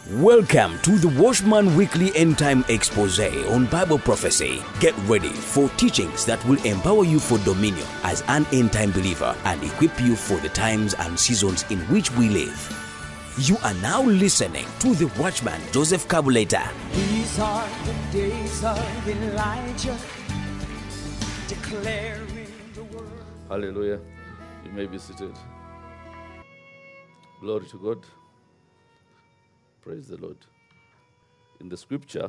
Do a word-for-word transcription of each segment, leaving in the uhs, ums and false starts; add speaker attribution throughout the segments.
Speaker 1: Welcome to the Watchman Weekly End Time Expose on Bible Prophecy. Get ready for teachings that will empower you for dominion as an end time believer and equip you for the times and seasons in which we live. You are now listening to the Watchman Joseph Kabuleta.
Speaker 2: These are the days of Elijah, declaring the word.
Speaker 3: Hallelujah. You may be seated. Glory to God. Praise the Lord. In the scripture,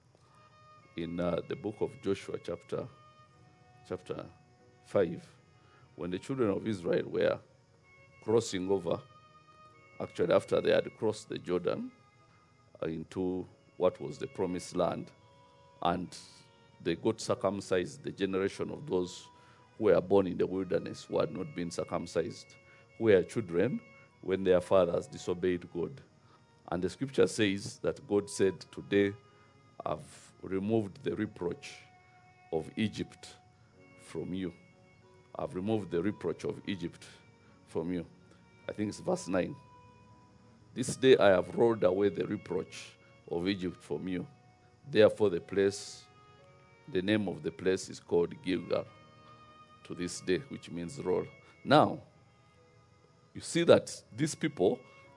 Speaker 3: in uh, the book of Joshua, chapter, chapter five, when the children of Israel were crossing over, actually after they had crossed the Jordan uh, into what was the promised land, and they got circumcised, the generation of those who were born in the wilderness, who had not been circumcised, who were children when their fathers disobeyed God. And the scripture says that God said, today I've removed the reproach of Egypt from you. I've removed the reproach of Egypt from you. I think it's verse nine. This day I have rolled away the reproach of Egypt from you. Therefore the place, the name of the place is called Gilgal to this day, which means roll. Now, you see that these people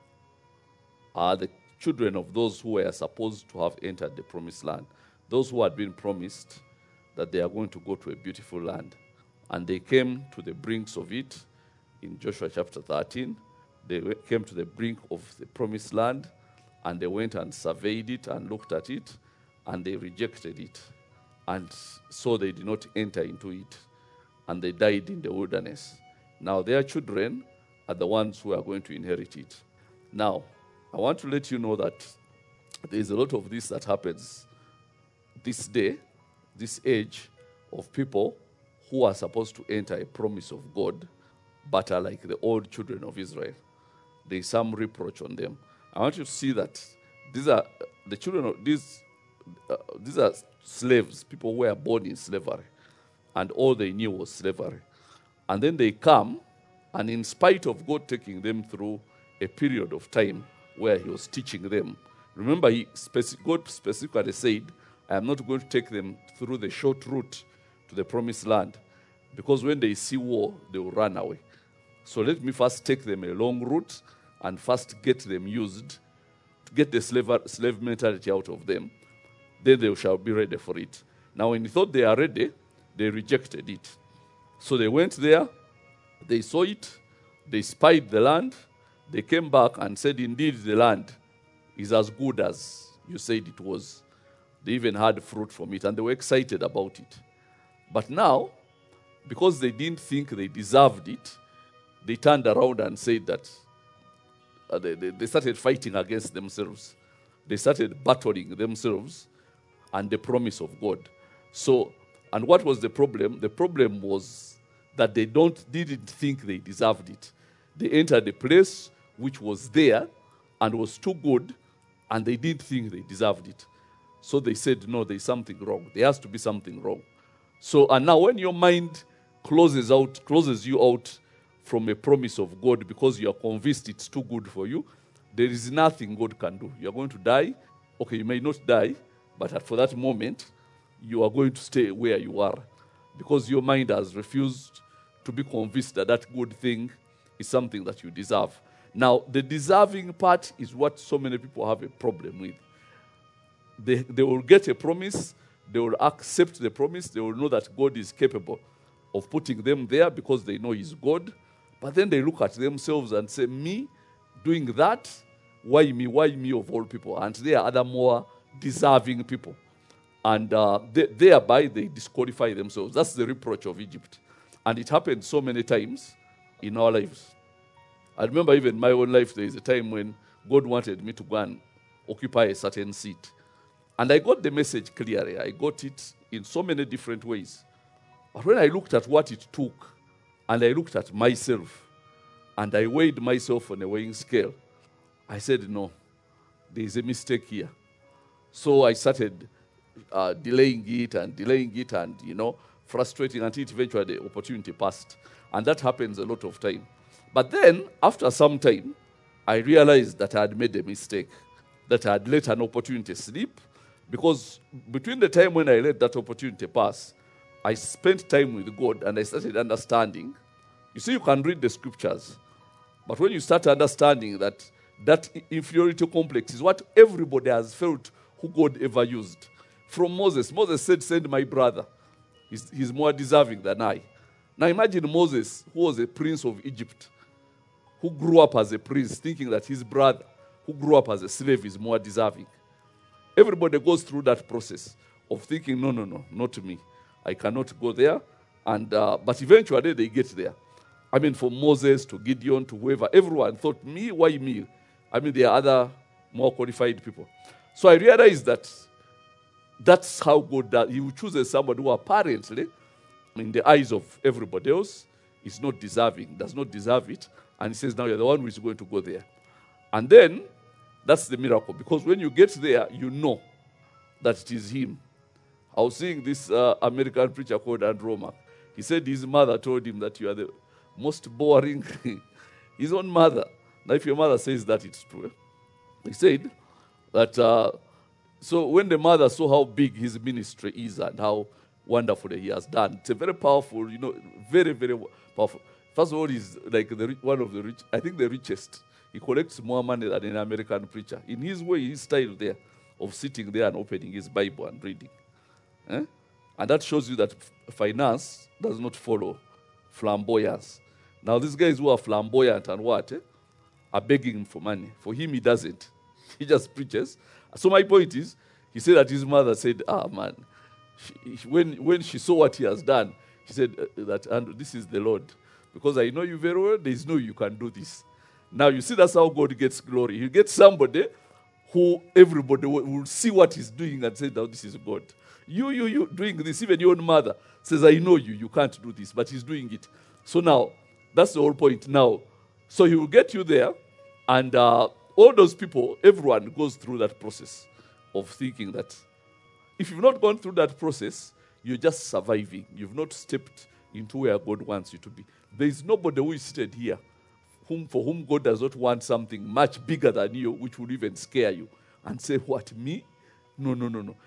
Speaker 3: are the children of those who were supposed to have entered the promised land. Those who had been promised that they are going to go to a beautiful land. And they came to the brinks of it in Joshua chapter thirteen. They came to the brink of the promised land, and they went and surveyed it and looked at it, and they rejected it. And so they did not enter into it, and they died in the wilderness. Now their children are the ones who are going to inherit it. Now, I want to let you know that there is a lot of this that happens this day, this age, of people who are supposed to enter a promise of God, but are like the old children of Israel. There is some reproach on them. I want you to see that these are the children of these. Uh, these are slaves, people who were born in slavery, and all they knew was slavery. And then they come, and in spite of God taking them through a period of time where he was teaching them. Remember, he speci- God specifically said, I am not going to take them through the short route to the promised land, because when they see war, they will run away. So let me first take them a long route and first get them used, to get the slave, slave mentality out of them. Then they shall be ready for it. Now, when he thought they are ready, they rejected it. So they went there, they saw it, they spied the land, they came back and said, indeed, the land is as good as you said it was. They even had fruit from it, and they were excited about it. But now, because they didn't think they deserved it, they turned around and said that uh, they, they, they started fighting against themselves. They started battling themselves and the promise of God. So, and what was the problem? The problem was that they don't didn't think they deserved it. They entered a place which was there and was too good, and they didn't think they deserved it. So they said, no, there's something wrong. There has to be something wrong. So, and now when your mind closes out, closes you out from a promise of God because you are convinced it's too good for you, there is nothing God can do. You are going to die. Okay, you may not die, but for that moment, you are going to stay where you are because your mind has refused to be convinced that that good thing is something that you deserve. Now, the deserving part is what so many people have a problem with. They, they will get a promise, they will accept the promise, they will know that God is capable of putting them there because they know He's God. But then they look at themselves and say, me doing that, why me, why me of all people? And there are other more deserving people. And uh, they, thereby they disqualify themselves. That's the reproach of Egypt. And it happened so many times in our lives. I remember even in my own life, there is a time when God wanted me to go and occupy a certain seat. And I got the message clearly. I got it in so many different ways. But when I looked at what it took, and I looked at myself, and I weighed myself on a weighing scale, I said, no, there is a mistake here. So I started uh, delaying it and delaying it and, you know, frustrating until eventually the opportunity passed. And that happens a lot of time. But then, after some time, I realized that I had made a mistake. that I had let an opportunity slip, because between the time when I let that opportunity pass, I spent time with God and I started understanding. You see, you can read the scriptures, but when you start understanding that that inferiority complex is what everybody has felt who God ever used. From Moses, Moses said, send my brother. He's, he's more deserving than I. Now imagine Moses, who was a prince of Egypt, who grew up as a prince, thinking that his brother, who grew up as a slave, is more deserving. Everybody goes through that process of thinking, no, no, no, not me. I cannot go there. And uh, but eventually they get there. I mean, from Moses to Gideon to whoever, everyone thought, me, why me? I mean, there are other more qualified people. So I realized that that's how God does. He chooses somebody who apparently, in the eyes of everybody else, is not deserving, does not deserve it. And he says, now you're the one who is going to go there. And then, that's the miracle. Because when you get there, you know that it is him. I was seeing this uh, American preacher called Andrew Wommack. He said his mother told him that you are the most boring. His own mother. Now, if your mother says that, it's true. He said that, uh, so when the mother saw how big his ministry is and how wonderfully he has done, it's a very powerful, you know, very, very powerful. First of all, he's like the, one of the rich, I think the richest. He collects more money than an American preacher. In his way, his style there of sitting there and opening his Bible and reading. Eh? And that shows you that finance does not follow flamboyance. Now, these guys who are flamboyant and what, eh, are begging him for money. For him, he doesn't. He just preaches. So my point is, he said that his mother said, ah, man, she, she, when, when she saw what he has done, she said uh, that, Andrew, this is the Lord. Because I know you very well, there is no you can do this. Now, you see, that's how God gets glory. He gets somebody who everybody will, will see what he's doing and say, now this is God. You, you, you doing this, even your own mother says, I know you, you can't do this, but he's doing it. So now, that's the whole point. Now, so he will get you there, and uh, all those people, everyone goes through that process of thinking that if you've not gone through that process, you're just surviving. You've not stepped into where God wants you to be. There is nobody who is seated here whom, for whom God does not want something much bigger than you, which will even scare you and say, what, me? No, no, no, no.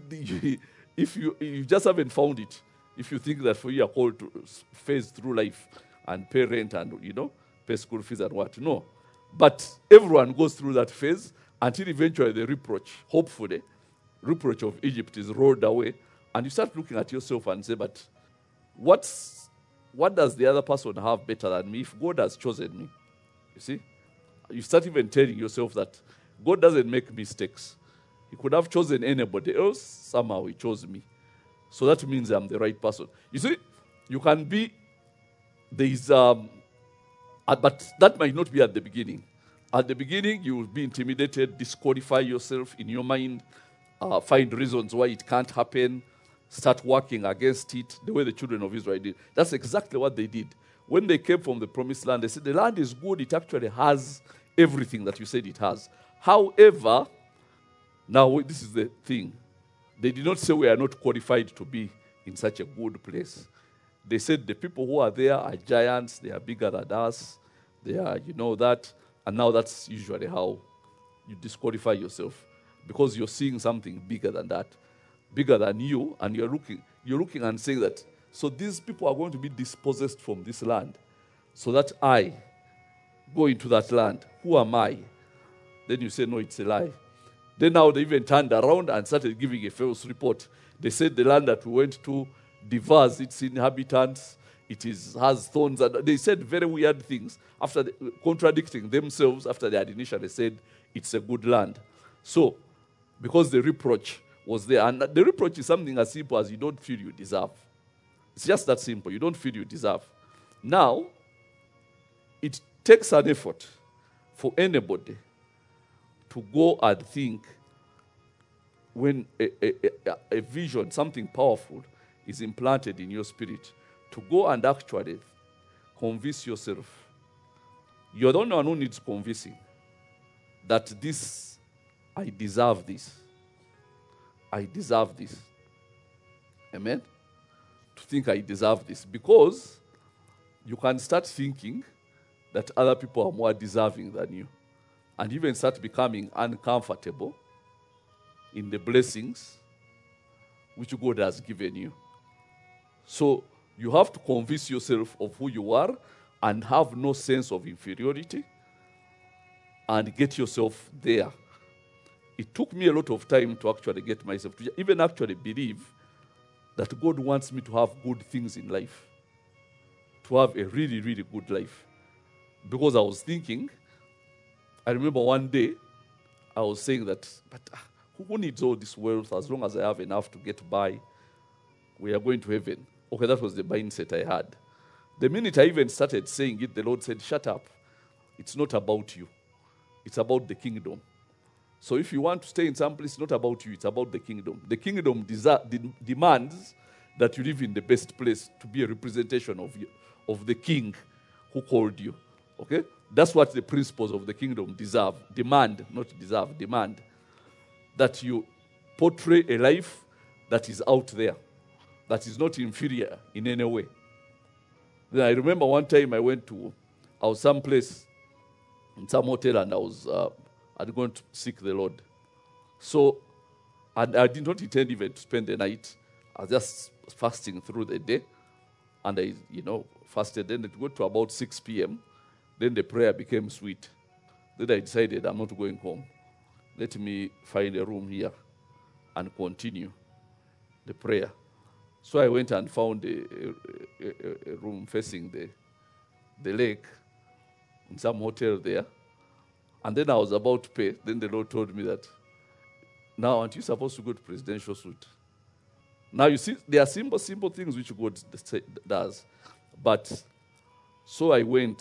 Speaker 3: If you, you just haven't found it, if you think that for you are called to phase through life and pay rent and, you know, pay school fees and what, no. But everyone goes through that phase until eventually the reproach, hopefully, reproach of Egypt is rolled away, and you start looking at yourself and say, but what's, what does the other person have better than me if God has chosen me? You see? You start even telling yourself that God doesn't make mistakes. He could have chosen anybody else, somehow he chose me. So that means I'm the right person. You see, you can be, there is, um, uh, but that might not be at the beginning. At the beginning, you will be intimidated, disqualify yourself in your mind, uh, find reasons why it can't happen, start working against it, the way the children of Israel did. That's exactly what they did. When they came from the promised land, they said, the land is good, it actually has everything that you said it has. However, now this is the thing. They did not say we are not qualified to be in such a good place. They said the people who are there are giants, they are bigger than us, they are, you know, that, and now that's usually how you disqualify yourself, because you're seeing something bigger than that, bigger than you, and you're looking, you're looking and saying that, so these people are going to be dispossessed from this land, so that I go into that land. Who am I? Then you say, no, it's a lie. Then now they even turned around and started giving a false report. They said the land that we went to devours its inhabitants. It is, has thorns. And they said very weird things, after the, contradicting themselves after they had initially said it's a good land. So, because the reproach was there, and the reproach is something as simple as you don't feel you deserve. It's just that simple. You don't feel you deserve. Now, it takes an effort for anybody to go and think when a, a, a, a vision, something powerful, is implanted in your spirit, to go and actually convince yourself. You're the only one who needs convincing that this, I deserve this. I deserve this. Amen? To think I deserve this. Because you can start thinking that other people are more deserving than you. and even start becoming uncomfortable in the blessings which God has given you. So you have to convince yourself of who you are and have no sense of inferiority and get yourself there. It took me a lot of time to actually get myself to even actually believe that God wants me to have good things in life, to have a really, really good life. Because I was thinking, I remember one day, I was saying that, but uh, who needs all this wealth as long as I have enough to get by? We are going to heaven. Okay, that was the mindset I had. The minute I even started saying it, the Lord said, shut up. It's not about you. It's about the kingdom. So if you want to stay in some place, it's not about you, it's about the kingdom. The kingdom desi- de- demands that you live in the best place to be a representation of you, of the king who called you. Okay? That's what the principles of the kingdom deserve. Demand, not deserve, demand. That you portray a life that is out there, that is not inferior in any way. Then I remember one time I went to, I was someplace in some hotel and I was, uh, I'd gone to seek the Lord. So, and I did not intend even to spend the night. I was just fasting through the day. And I, you know, fasted. Then it got to about six p.m. Then the prayer became sweet. Then I decided I'm not going home. Let me find a room here and continue the prayer. So I went and found a, a, a, a room facing the, the lake in some hotel there. And then I was about to pay. Then the Lord told me that, now aren't you supposed to go to presidential suite? Now you see, there are simple, simple things which God does. But so I went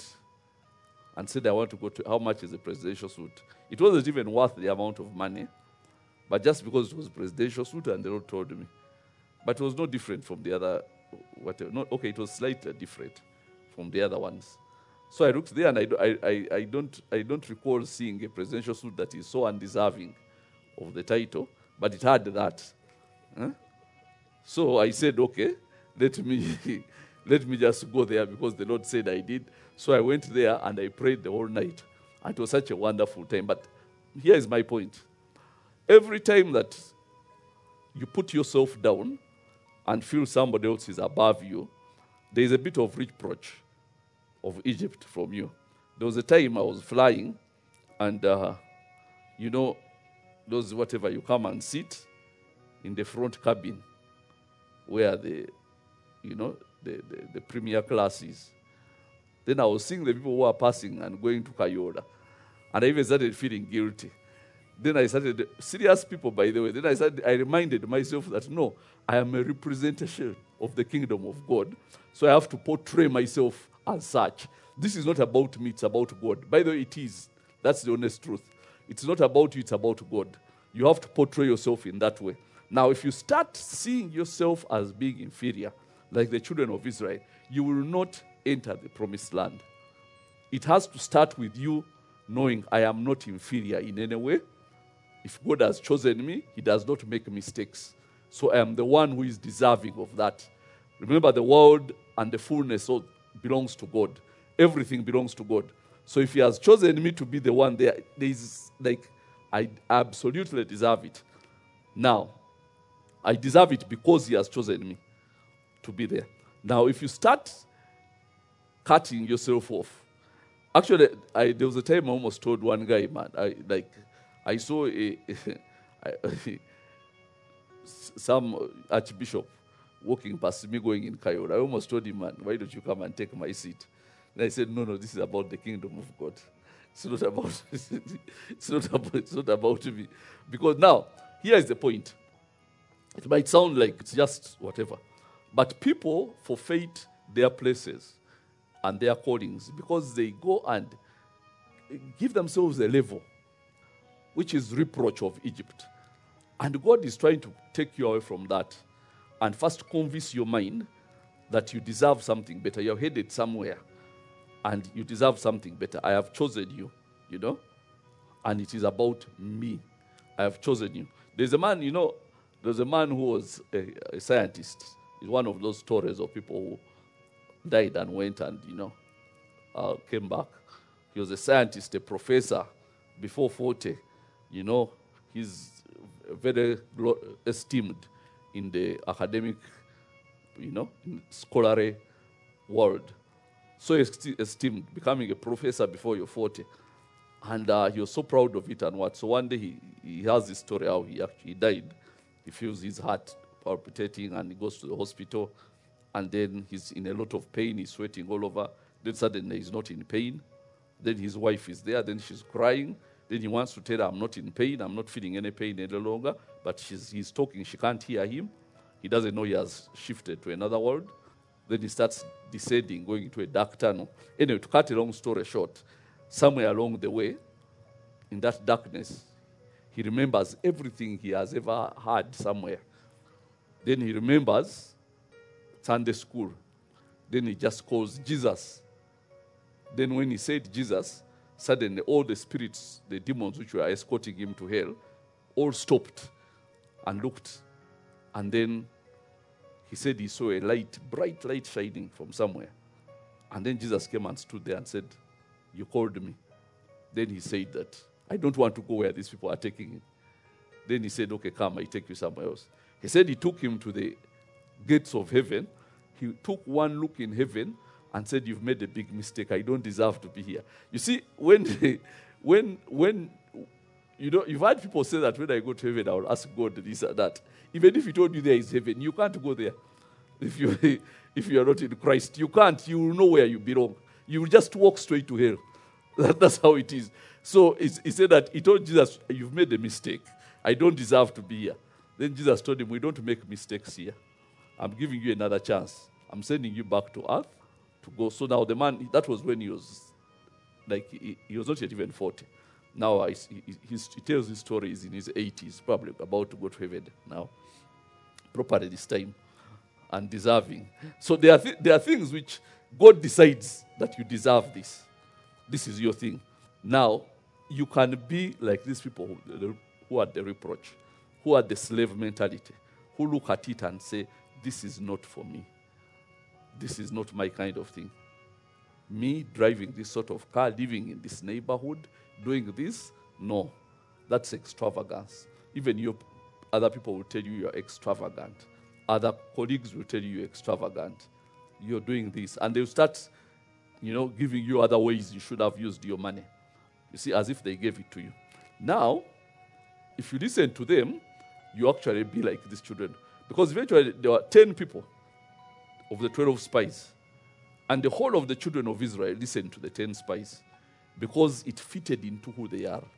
Speaker 3: and said I want to go to, how much is the presidential suite? It wasn't even worth the amount of money. But just because it was presidential suite and the Lord told me. But it was no different from the other, whatever. No, okay, it was slightly different from the other ones. So I looked there and I, I, I, I, don't, I don't recall seeing a presidential suite that is so undeserving of the title, but it had that. Huh? So I said, okay, let me, let me just go there because the Lord said I did. So I went there and I prayed the whole night. And it was such a wonderful time. But here is my point. Every time that you put yourself down and feel somebody else is above you, there is a bit of reproach of Egypt from you. There was a time I was flying and, uh, you know, those whatever, you come and sit in the front cabin where the, you know, the, the, the premier class is. Then I was seeing the people who are passing and going to Kayora. And I even started feeling guilty. Then I started, serious people, by the way, then I started, I reminded myself that, no, I am a representation of the kingdom of God. So I have to portray myself as such. This is not about me, it's about God. By the way, it is. That's the honest truth. It's not about you, it's about God. You have to portray yourself in that way. Now, if you start seeing yourself as being inferior, like the children of Israel, you will not enter the promised land. It has to start with you knowing I am not inferior in any way. If God has chosen me, he does not make mistakes. So I am the one who is deserving of that. Remember, the world and the fullness belongs to God. Everything belongs to God. So if he has chosen me to be the one there, there is like, I absolutely deserve it. Now, I deserve it because he has chosen me to be there. Now, if you start cutting yourself off, actually, I, there was a time I almost told one guy, man, I like, I saw a, some archbishop walking past me going in Kayora. I almost told him, man, why don't you come and take my seat? And I said, no, no, this is about the kingdom of God. It's not about, it's not about, it's not about me. Because now, here is the point. It might sound like it's just whatever. But people forfeit their places and their callings because they go and give themselves a level, which is reproach of Egypt. And God is trying to take you away from that and first convince your mind that you deserve something better. You're headed somewhere and you deserve something better. I have chosen you, you know, and it is about me. I have chosen you. There's a man, you know, there's a man who was a, a scientist. He's one of those stories of people who died and went and, you know, uh, came back. He was a scientist, a professor, before forty, you know, he's very glo- esteemed in the academic, you know, scholarly world. So esti- esteemed, becoming a professor before you're forty. And uh, he was so proud of it and what. So one day he, he has this story how he actually died. He feels his heart palpitating and he goes to the hospital. And then he's in a lot of pain. He's sweating all over. Then suddenly he's not in pain. Then his wife is there. Then she's crying. Then he wants to tell her, I'm not in pain. I'm not feeling any pain any longer. But she's, he's talking. She can't hear him. He doesn't know he has shifted to another world. Then he starts descending, going into a dark tunnel. Anyway, to cut a long story short, somewhere along the way, in that darkness, he remembers everything he has ever had somewhere. Then he remembers Sunday school. Then he just calls Jesus. Then when he said Jesus, suddenly all the spirits, the demons which were escorting him to hell, all stopped and looked. And then he said he saw a light, bright light shining from somewhere. And then Jesus came and stood there and said, you called me. Then he said that, I don't want to go where these people are taking him. Then he said, okay, come, I take you somewhere else. He said he took him to the gates of heaven. He took one look in heaven and said, you've made a big mistake. I don't deserve to be here. You see, when, they, when, when, you know, you've had people say that when I go to heaven, I will ask God this or that. Even if he told you there is heaven, you can't go there. If you, if you are not in Christ, you can't. You will know where you belong. You will just walk straight to hell. That, that's how it is. So he said that he told Jesus, you've made a mistake. I don't deserve to be here. Then Jesus told him, we don't make mistakes here. I'm giving you another chance. I'm sending you back to earth to go. So now the man, that was when he was, like, he, he was not yet even forty. Now I, he, he, he tells his story, he's in his eighties, probably about to go to heaven now. Properly this time. And deserving. So there are, th- there are things which God decides that you deserve this. This is your thing. Now, you can be like these people who, who are the reproach, who are the slave mentality, who look at it and say, this is not for me. This is not my kind of thing. Me driving this sort of car, living in this neighborhood, doing this, no. That's extravagance. Even your other people will tell you you're extravagant. Other colleagues will tell you you're extravagant. You're doing this. And they'll start, you know, giving you other ways you should have used your money. You see, as if they gave it to you. Now, if you listen to them, you actually be like these children. Because eventually there were ten people of the twelve spies. And the whole of the children of Israel listened to the ten spies because it fitted into who they are.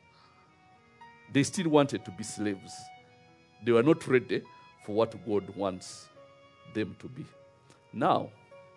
Speaker 3: They still wanted to be slaves. They were not ready for what God wants them to be. Now,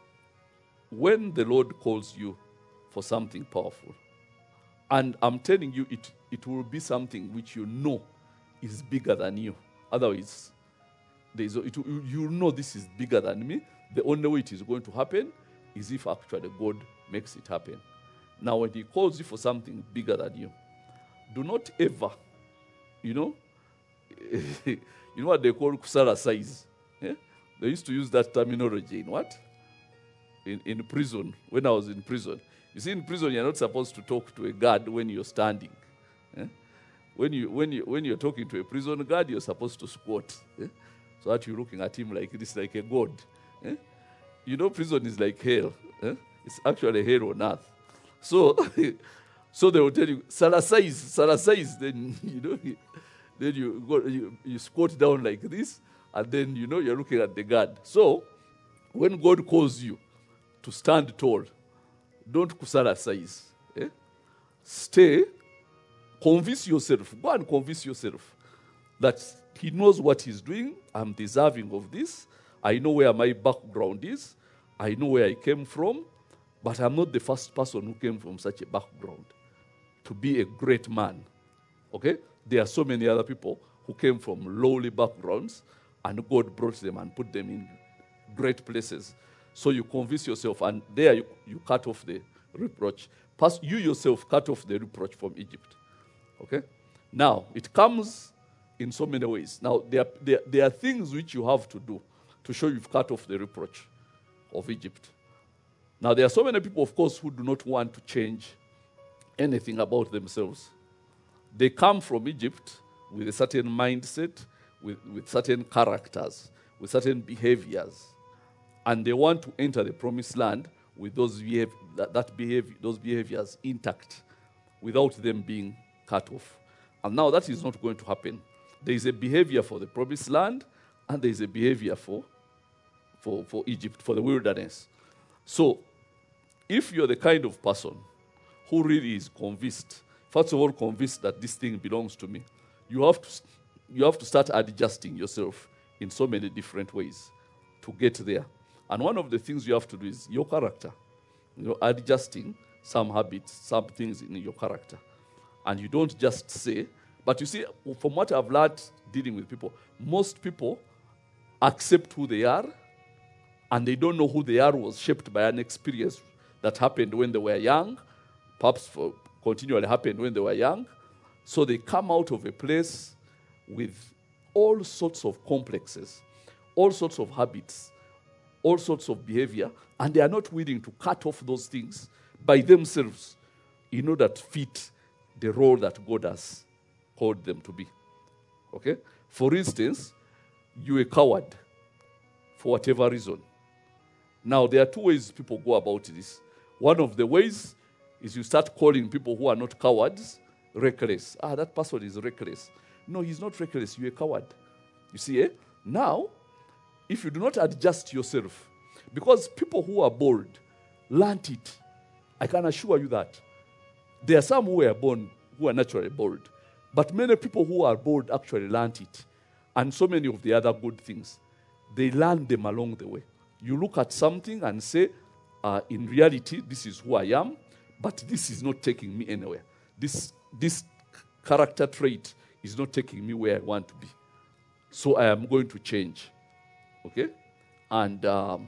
Speaker 3: when the Lord calls you for something powerful, and I'm telling you, it, it will be something which you know is bigger than you. Otherwise, there's, it, you know this is bigger than me. The only way it is going to happen is if actually God makes it happen. Now, when he calls you for something bigger than you, do not ever, you know, you know what they call kusara size? Yeah? They used to use that terminology in what? In, in prison, when I was in prison. You see, in prison, you're not supposed to talk to a guard when you're standing. Yeah? When, you, when, you, when you're talking to a prison guard, you're supposed to squat. Yeah? So that you're looking at him like this, like a god. Yeah? You know, prison is like hell. Yeah? It's actually hell on earth. So, so they will tell you, Sarasize, Sarasize. Then, you know, then you, go, you, you squat down like this, and then, you know, you're looking at the guard. So, when God calls you to stand tall, don't kusarasize. Eh? Stay, convince yourself, go and convince yourself that he knows what he's doing. I'm deserving of this. I know where my background is. I know where I came from. But I'm not the first person who came from such a background to be a great man. Okay? There are so many other people who came from lowly backgrounds, and God brought them and put them in great places. So you convince yourself, and there you, you cut off the reproach. First, you yourself cut off the reproach from Egypt. Okay? Now, it comes in so many ways. Now, there, there, there are things which you have to do to show you've cut off the reproach of Egypt. Now, there are so many people, of course, who do not want to change anything about themselves. They come from Egypt with a certain mindset, with, with certain characters, with certain behaviors. And they want to enter the promised land with those behav- that, that behavior, those behaviors intact, without them being cut off. And now that is not going to happen. There is a behavior for the promised land, and there is a behavior for, for, for Egypt, for the wilderness. So, if you're the kind of person who really is convinced, first of all, convinced that this thing belongs to me, you have to, you have to start adjusting yourself in so many different ways to get there. And one of the things you have to do is your character. You know, adjusting some habits, some things in your character. And you don't just say, but you see, from what I've learned dealing with people, most people accept who they are, and they don't know who they are was shaped by an experience that happened when they were young, perhaps for continually happened when they were young. So they come out of a place with all sorts of complexes, all sorts of habits, all sorts of behavior, and they are not willing to cut off those things by themselves in order to fit the role that God has called them to be. Okay? For instance, you're a coward for whatever reason. Now, there are two ways people go about this. One of the ways is you start calling people who are not cowards reckless. Ah, that person is reckless. No, he's not reckless. You're a coward. You see, eh? Now, if you do not adjust yourself, because people who are bold learnt it, I can assure you that. There are some who were born who are naturally bold, but many people who are bold actually learnt it. And so many of the other good things, they learn them along the way. You look at something and say, uh, in reality, this is who I am, but this is not taking me anywhere. This, this character trait is not taking me where I want to be. So I am going to change. Okay? And, um,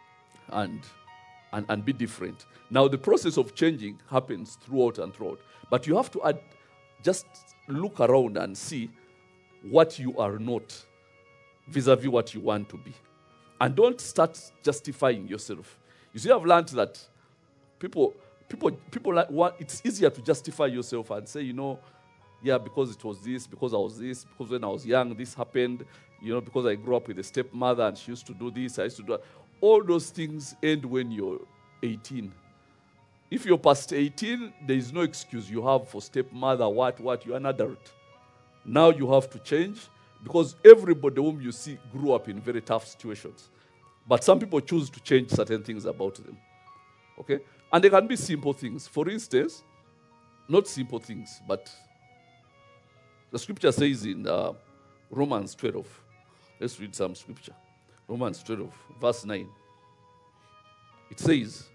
Speaker 3: and, and, and be different. Now, the process of changing happens throughout and throughout. But you have to add, just look around and see what you are not vis-a-vis what you want to be. And don't start justifying yourself. You see, I've learned that people, people, people like, want, it's easier to justify yourself and say, you know, yeah, because it was this, because I was this, because when I was young, this happened, you know, because I grew up with a stepmother and she used to do this, I used to do that. All those things end when you're eighteen. If you're past eighteen, there is no excuse you have for stepmother, what, what, you're an adult. Now you have to change, because everybody whom you see grew up in very tough situations. But some people choose to change certain things about them. Okay? And they can be simple things. For instance, not simple things, but the scripture says in uh, Romans twelve. Let's read some scripture. Romans twelve, verse nine. It says,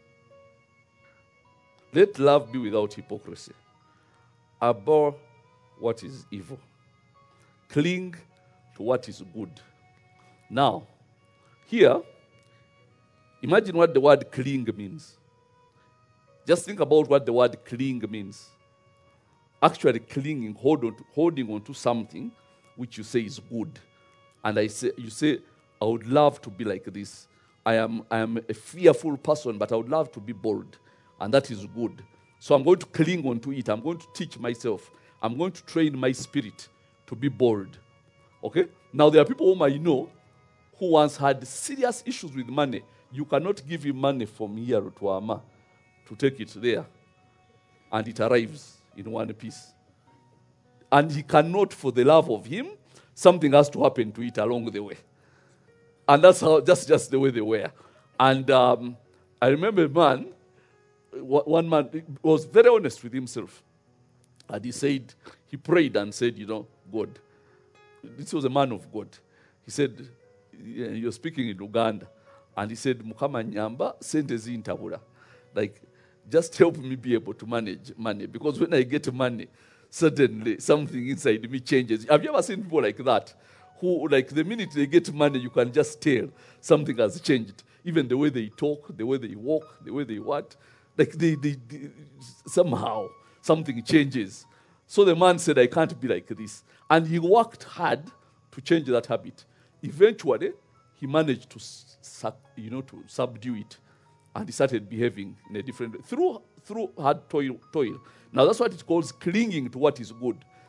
Speaker 3: let love be without hypocrisy. Abhor what is evil. Cling to what is good. Now, here, imagine what the word cling means. Just think about what the word cling means. Actually clinging, hold on to, holding on to something which you say is good. And I say, you say, I would love to be like this. I am, I am a fearful person, but I would love to be bold. And that is good. So I'm going to cling on to it. I'm going to teach myself. I'm going to train my spirit to be bold. Okay? Now, there are people whom I know who once had serious issues with money. You cannot give him money from here to Ama to take it there. And it arrives in one piece. And he cannot, for the love of him, something has to happen to it along the way. And that's how, that's just the way they were. And um, I remember a man, one man was very honest with himself. And he said, he prayed and said, you know, God. This was a man of God. He said, you're speaking in Uganda. And he said, Mukama nyamba sente zintabula. Like, just help me be able to manage money. Because when I get money, suddenly something inside me changes. Have you ever seen people like that? Who, like, the minute they get money, you can just tell something has changed. Even the way they talk, the way they walk, the way they what. Like, they, they, they somehow, something changes. So the man said, I can't be like this. And he worked hard to change that habit. Eventually, he managed to, you know, to subdue it. And he started behaving in a different way. Through, through hard toil, toil. Now, that's what it calls clinging to what is good.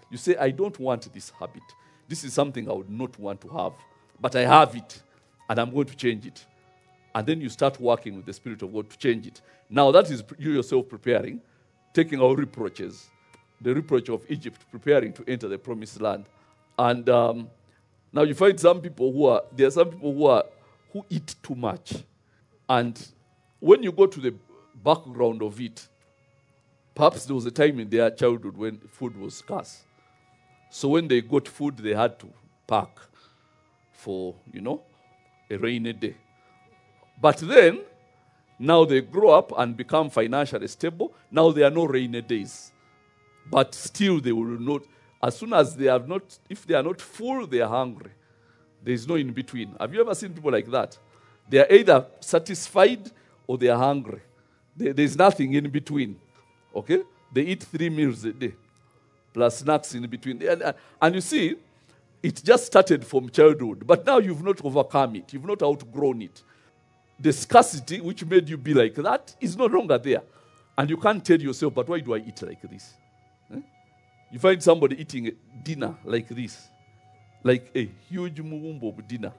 Speaker 3: You say, I don't want this habit. This is something I would not want to have. But I have it, and I'm going to change it. And then you start working with the Spirit of God to change it. Now that is you yourself preparing, taking our reproaches, the reproach of Egypt, preparing to enter the promised land. And um, now you find some people who are, there are some people who are, who eat too much. And when you go to the background of it, perhaps there was a time in their childhood when food was scarce. So when they got food, they had to pack for, you know, a rainy day. But then, now they grow up and become financially stable. Now there are no rainy days. But still they will not, as soon as they are not, if they are not full, they are hungry. There is no in between. Have you ever seen people like that? They are either satisfied or they are hungry. There is nothing in between. Okay? They eat three meals a day, plus snacks in between. And, and you see, it just started from childhood, but now you've not overcome it. You've not outgrown it. The scarcity which made you be like that is no longer there. And you can't tell yourself, but why do I eat like this? Eh? You find somebody eating dinner like this, like a huge muumbo of dinner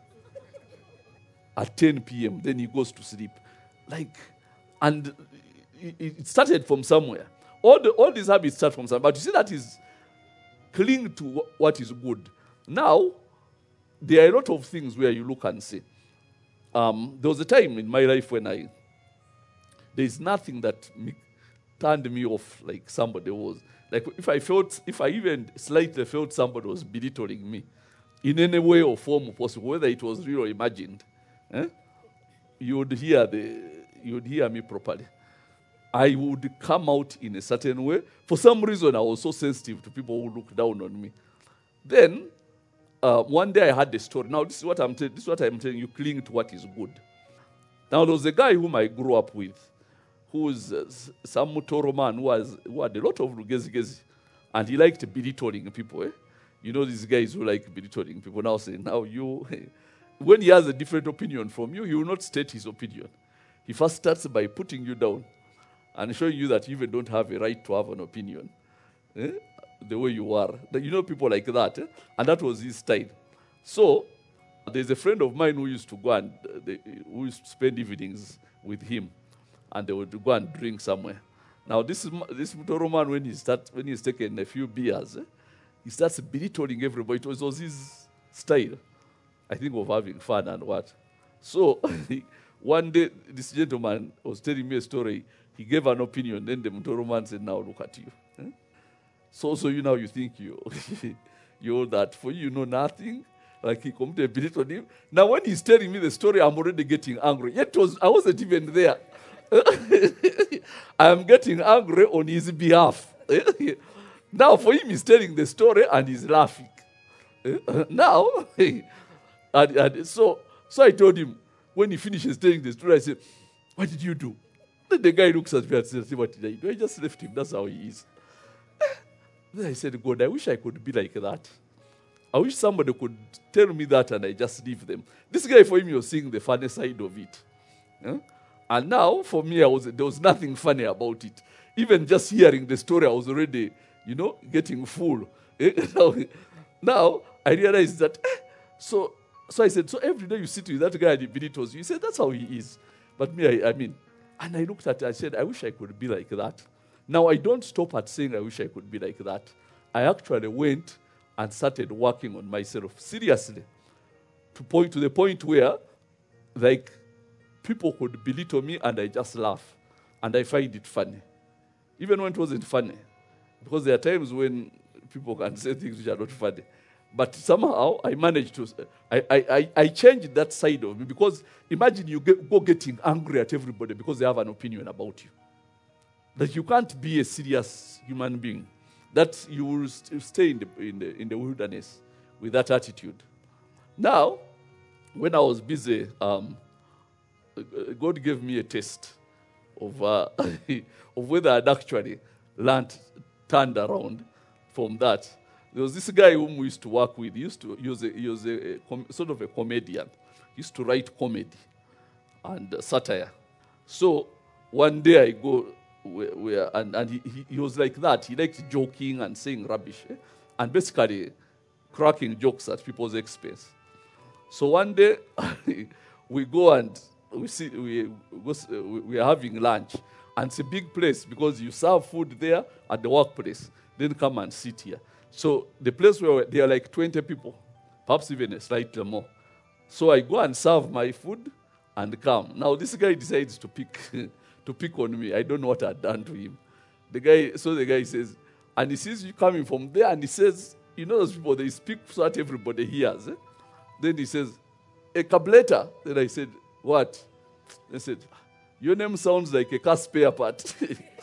Speaker 3: at ten p.m., then he goes to sleep. Like, and it started from somewhere. All the all these habits start from somewhere. But you see, that is cling to what is good. Now, there are a lot of things where you look and say, um, there was a time in my life when I, there is nothing that me, turned me off like somebody was. Like if I felt, if I even slightly felt somebody was belittling me in any way or form possible, whether it was real or imagined, eh, you would hear the, you would hear me properly. I would come out in a certain way. For some reason, I was so sensitive to people who look down on me. Then, uh, one day I had a story. Now, this is what I'm telling. This is what I'm telling you. Cling to what is good. Now, there was a guy whom I grew up with, who was uh, some Mutoro man who, was, who had a lot of gezi-gezi, and he liked belittling people. Eh? You know these guys who like belittling people. Now say, now you, when he has a different opinion from you, he will not state his opinion. He first starts by putting you down and showing you that you even don't have a right to have an opinion. Eh? The way you are. You know people like that. Eh? And that was his style. So, there's a friend of mine who used to go and, uh, they, who used to spend evenings with him. And they would go and drink somewhere. Now, this is this Mutoro man, when he starts, when he's taken a few beers, eh, he starts belittling everybody. It was, it was his style, I think, of having fun and what. So, one day, this gentleman was telling me a story. He gave an opinion. Then the Mutoro man said, now look at you. Eh? So, so you now you think you, you're that. For you, you know nothing. Like he come to a belittle him. Now, when he's telling me the story, I'm already getting angry. Yet was I wasn't even there. I am getting angry on his behalf. Now, for him, he's telling the story and he's laughing. Now, and, and so, so I told him, when he finishes telling the story, I said, what did you do? Then the guy looks at me and says, what did I do? I just left him. That's how he is. Then I said, God, I wish I could be like that. I wish somebody could tell me that and I just leave them. This guy, for him, he was seeing the funny side of it. Huh? And now, for me, I was, there was nothing funny about it. Even just hearing the story, I was already, you know, getting full. now, now, I realized that, eh, so so I said, so every day you sit with that guy and he belittles you. He said, that's how he is. But me, I, I mean, and I looked at it, I said, I wish I could be like that. Now, I don't stop at saying I wish I could be like that. I actually went and started working on myself seriously to point to the point where, like, people could belittle me and I just laugh. And I find it funny. Even when it wasn't funny. Because there are times when people can say things which are not funny. But somehow I managed to, I, I, I, I changed that side of me. Because imagine you get, go getting angry at everybody because they have an opinion about you. That you can't be a serious human being. That you will st- stay in the, in, the, in the wilderness with that attitude. Now, when I was busy, um, God gave me a taste of, uh, of whether I'd actually learned, turned around from that. There was this guy whom we used to work with. He used to he was a, he was a, a com, sort of a comedian. He used to write comedy and uh, satire. So one day I go where, where and, and he, he, he was like that. He liked joking and saying rubbish. Eh? and basically cracking jokes at people's expense. So one day, we go and we see we go, we are having lunch, and it's a big place because you serve food there at the workplace. Then come and sit here. So the place where there are like twenty people, perhaps even slightly more. So I go and serve my food and come. Now this guy decides to pick to pick on me. I don't know what I'd done to him. The guy, so the guy says, and he sees you coming from there, and he says, you know those people, they speak so that everybody hears. Eh? Then he says, a cableta. Then I said, what? They said, your name sounds like a car spare part.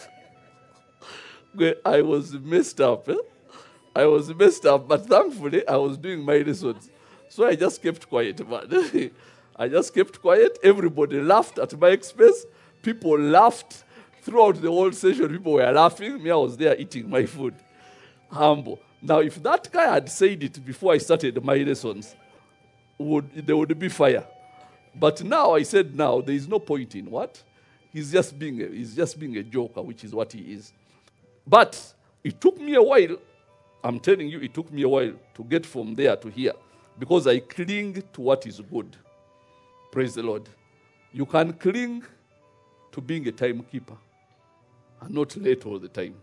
Speaker 3: I was messed up. Eh? I was messed up, but thankfully I was doing my lessons. So I just kept quiet, man. I just kept quiet. Everybody laughed at my expense. People laughed throughout the whole session. People were laughing. Me, I was there eating my food. Humble. Now, if that guy had said it before I started my lessons, would there would be fire. But now I said, now there is no point in what he's just being. A, he's just being a joker, which is what he is. But it took me a while. I'm telling you, it took me a while to get from there to here, because I cling to what is good. Praise the Lord. You can cling to being a timekeeper and not late all the time.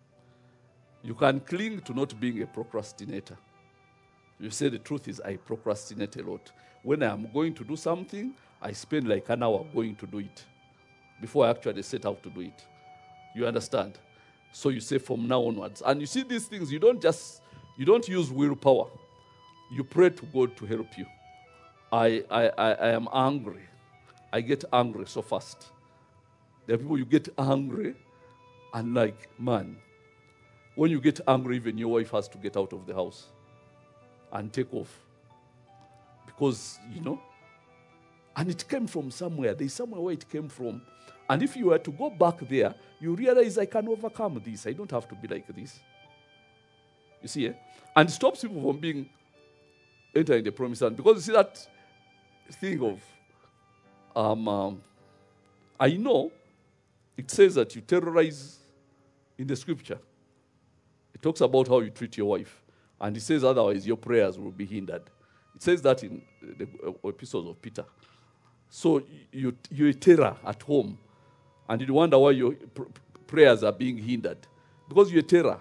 Speaker 3: You can cling to not being a procrastinator. You say the truth is I procrastinate a lot. When I am going to do something, I spend like an hour going to do it before I actually set out to do it. You understand? So you say from now onwards. And you see these things, you don't just, you don't use willpower. You pray to God to help you. I, I, I, I am angry. I get angry so fast. There are people you get angry and like, man, when you get angry, even your wife has to get out of the house and take off. Because, you know, and it came from somewhere. There's somewhere where it came from. And if you were to go back there, you realize I can overcome this. I don't have to be like this. You see, eh? And it stops people from being entering the promised land. Because you see that thing of, um, um, I know it says that you terrorize in the scripture. It talks about how you treat your wife. And it says otherwise your prayers will be hindered. It says that in the epistles of Peter. So you, you're a terror at home. And you wonder why your pr- prayers are being hindered. Because you're a terror.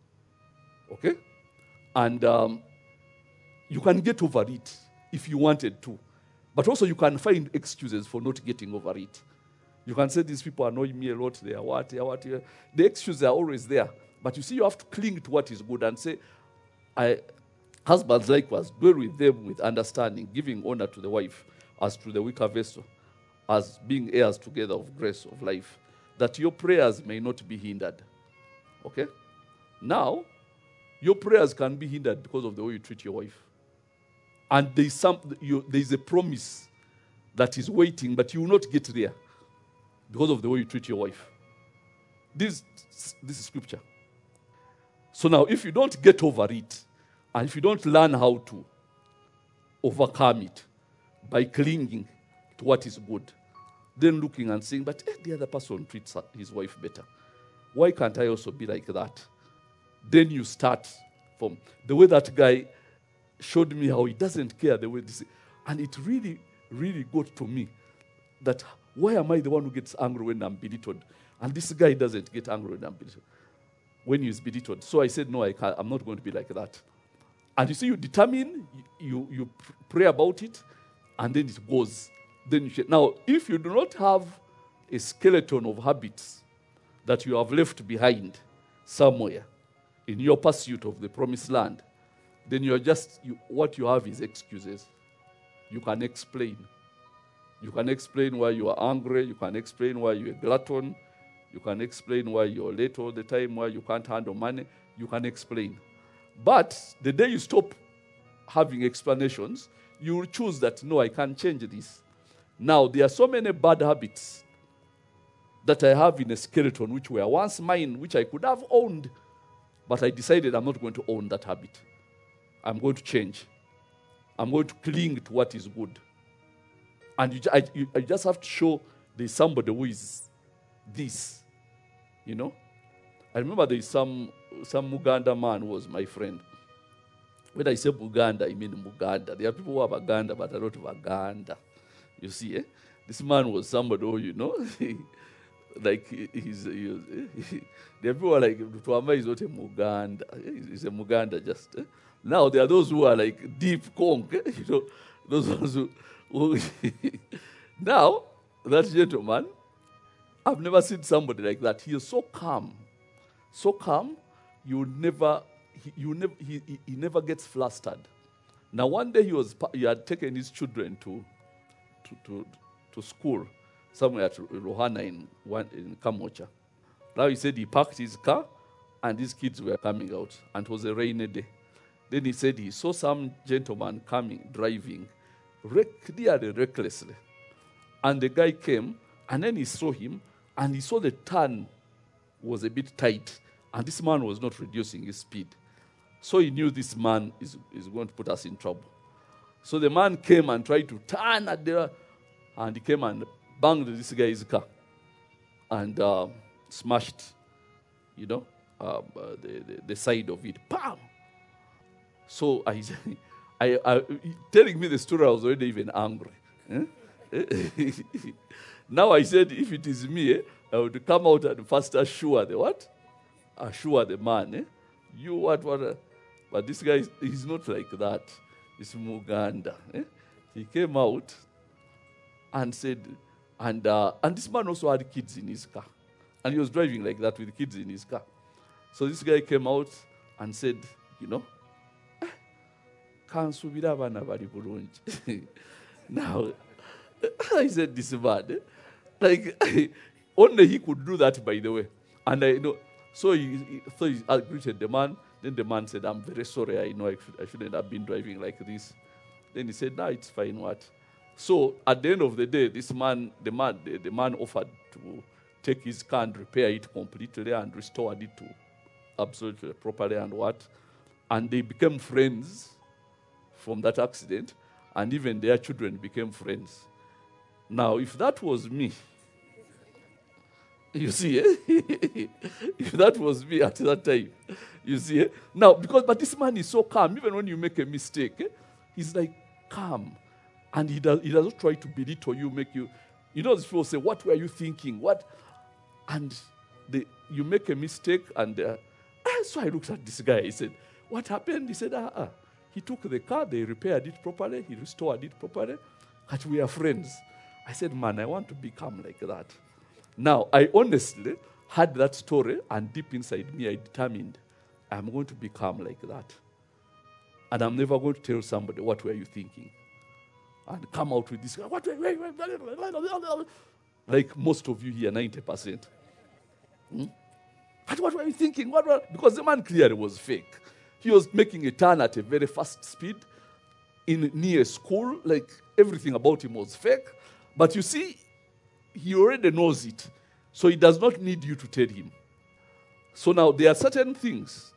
Speaker 3: Okay? And um, you can get over it if you wanted to. But also you can find excuses for not getting over it. You can say these people annoy me a lot. They are what, they are what. The excuses are always there. But you see, you have to cling to what is good and say, I, husbands likewise, dwell with them with understanding, giving honor to the wife as to the weaker vessel, as being heirs together of grace of life, that your prayers may not be hindered. Okay? Now, your prayers can be hindered because of the way you treat your wife. And there is some, you, there is a promise that is waiting, but you will not get there because of the way you treat your wife. This, this is scripture. So now, if you don't get over it, and if you don't learn how to overcome it by clinging to what is good, then looking and saying, but eh, the other person treats his wife better. Why can't I also be like that? Then you start from the way that guy showed me how he doesn't care the way this, and it really, really got to me that why am I the one who gets angry when I'm belittled? And this guy doesn't get angry when I'm belittled. When he is belittled. So I said, no, I can't, I'm not going to be like that. And you see, you determine, you, you pray about it, and then it goes. Then you should, now, if you do not have a skeleton of habits that you have left behind somewhere in your pursuit of the promised land, then you're just, you, what you have is excuses. You can explain. You can explain why you are angry. You can explain why you're a glutton. You can explain why you're late all the time, why you can't handle money. You can explain. But the day you stop having explanations, you will choose that, no, I can't change this. Now, there are so many bad habits that I have in a skeleton, which were once mine, which I could have owned, but I decided I'm not going to own that habit. I'm going to change. I'm going to cling to what is good. And you, I, you, I just have to show there's somebody who is this, you know. I remember there's some, some Muganda man who was my friend. When I say Buganda, I mean Muganda. There are people who are Baganda, but are not Baganda. You see, eh? This man was somebody who, you know, like he's, he, he, there are people who are like, Tuama is not a Muganda. He's a Muganda just. Eh? Now there are those who are like deep Kong, eh? You know, those ones who, who now, that gentleman, I've never seen somebody like that. He is so calm, so calm, you never, he, you never, he, he, he never gets flustered. Now one day he was, he had taken his children to, to, to, to school, somewhere at Rohana in, one, in Kamocha. Now he said he parked his car and his kids were coming out and it was a rainy day. Then he said he saw some gentleman coming, driving, rec- clearly recklessly. And the guy came and then he saw him and he saw the turn was a bit tight and this man was not reducing his speed. So he knew this man is, is going to put us in trouble. So the man came and tried to turn at the, and he came and banged this guy's car and uh, smashed, you know, uh, uh, the, the, the side of it. Bam! So I, I, I, telling me the story, I was already even angry. Eh? Now I said, if it is me, eh, I would come out and first assure the what? Assure the man. Eh? You what, what? Uh, but this guy, is, he's not like that. He's Muganda. Eh? He came out and said, and uh, and this man also had kids in his car. And he was driving like that with kids in his car. So this guy came out and said, you know, kansubira abana bali bulungi. Now, I said, this man, eh? Like, only he could do that, by the way. And I know, so he, he, so he greeted the man. Then the man said, I'm very sorry, I know I, should, I shouldn't have been driving like this. Then he said, no, it's fine, what? So at the end of the day, this man, the man, the, the man offered to take his car and repair it completely and restore it to absolutely properly and what. And they became friends from that accident, and even their children became friends. Now, if that was me, you see, eh? If that was me at that time, you see, eh? Now, because, but this man is so calm, even when you make a mistake, eh? He's like calm. And he, does, he doesn't try to belittle you, make you, you know, these people say, what were you thinking? What? And they, you make a mistake, and uh, so I looked at this guy, he said, what happened? He said, ah, ah. He took the car, they repaired it properly, he restored it properly, and we are friends. I said, man, I want to become like that. Now, I honestly had that story, and deep inside me, I determined I'm going to become like that. And I'm never going to tell somebody, what were you thinking? And come out with this, what were you, like most of you here, ninety percent. Hmm? But what were you thinking? What were, because the man clearly was fake. He was making a turn at a very fast speed in near school, like everything about him was fake. But you see, he already knows it, so he does not need you to tell him. So now there are certain things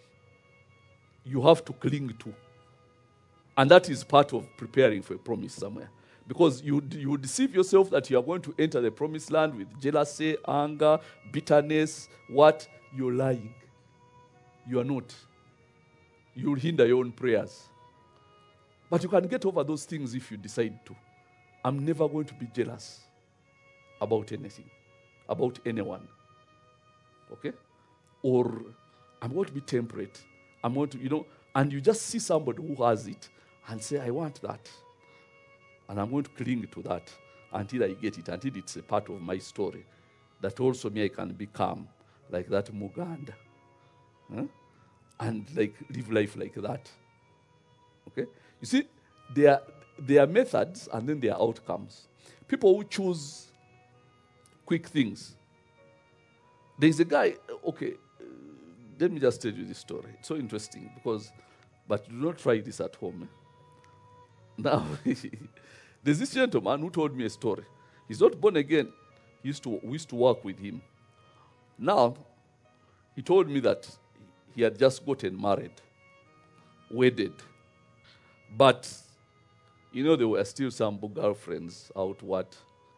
Speaker 3: you have to cling to, and that is part of preparing for a promise somewhere. Because you, you deceive yourself that you are going to enter the promised land with jealousy, anger, bitterness. What? You're lying. You are not. You will hinder your own prayers. But you can get over those things if you decide to. I'm never going to be jealous about anything, about anyone. Okay? Or I'm going to be temperate. I'm going to, you know, and you just see somebody who has it and say, I want that. And I'm going to cling to that until I get it, until it's a part of my story. That also me, I can become like that Muganda. Huh? And like live life like that. Okay? You see, there are, there are methods and then there are outcomes. People who choose quick things. There's a guy, okay, uh, let me just tell you this story. It's so interesting because, but do not try this at home. Eh? Now, there's this gentleman who told me a story. He's not born again. He used to, we used to work with him. Now, he told me that he had just gotten married, wedded. But, you know, there were still some girlfriends out what.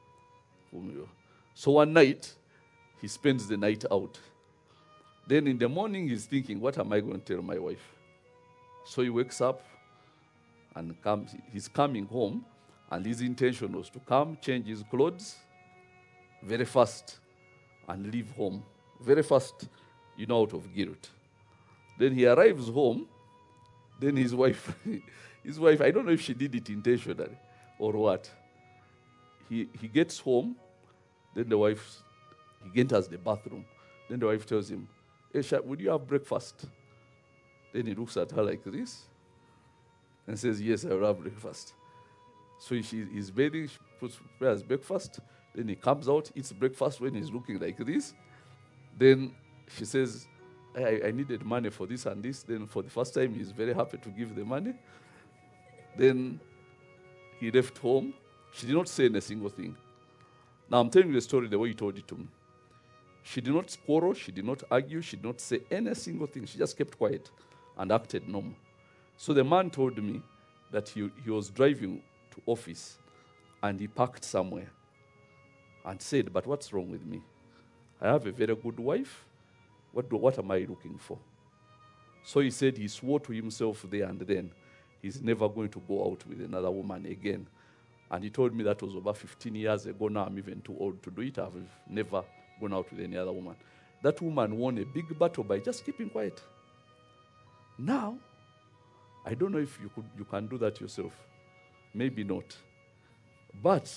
Speaker 3: So one night, he spends the night out. Then in the morning, he's thinking, what am I going to tell my wife? So he wakes up and comes. He's coming home, and his intention was to come, change his clothes very fast, and leave home very fast, you know, out of guilt. Then he arrives home. Then his wife, his wife, I don't know if she did it intentionally or what. He he gets home. Then the wife, he enters the bathroom. Then the wife tells him, "Hey, Sha, would you have breakfast?" Then he looks at her like this and says, "Yes, I will have breakfast." So she is bathing, she puts, prepares breakfast. Then he comes out, eats breakfast when he's looking like this. Then she says, I, I needed money for this and this. Then for the first time, he's very happy to give the money. Then he left home. She did not say a single thing. Now I'm telling you the story the way he told it to me. She did not quarrel. She did not argue. She did not say any single thing. She just kept quiet and acted normal. So the man told me that he, he was driving to office and he parked somewhere and said, "But what's wrong with me? I have a very good wife. What, do, what am I looking for?" So he said he swore to himself there and then he's never going to go out with another woman again. And he told me that was over fifteen years ago. Now I'm even too old to do it. I've never gone out with any other woman. That woman won a big battle by just keeping quiet. Now, I don't know if you could you can do that yourself. Maybe not. But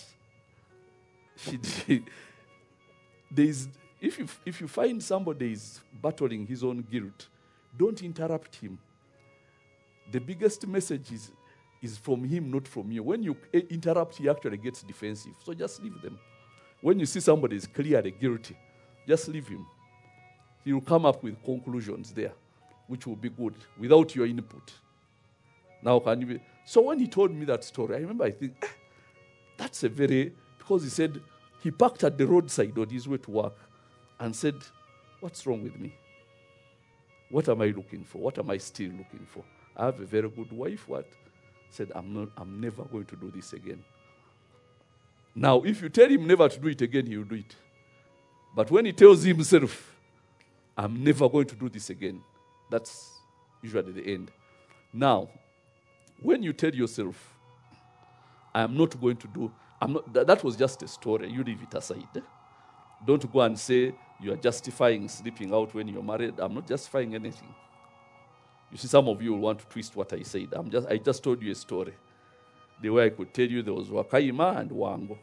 Speaker 3: she did. There is, if you if you find somebody is battling his own guilt, don't interrupt him. The biggest message is, is from him, not from you. When you interrupt, he actually gets defensive. So just leave them. When you see somebody is clearly guilty, just leave him. He will come up with conclusions there, which will be good, without your input. Now, can you be, so when he told me that story, I remember I think, eh, that's a very, because he said, he parked at the roadside on his way to work and said, "What's wrong with me? What am I looking for? What am I still looking for? I have a very good wife." What? Said, I'm not, I'm never going to do this again. Now, if you tell him never to do it again, he will do it. But when he tells himself, "I'm never going to do this again," that's usually the end. Now, when you tell yourself, "I am not going to do," I'm not, th- that was just a story. You leave it aside. Don't go and say you are justifying sleeping out when you're married. I'm not justifying anything. You see, some of you will want to twist what I said. I'm just, I just told you a story. The way I could tell you there was Wakaima and Wango.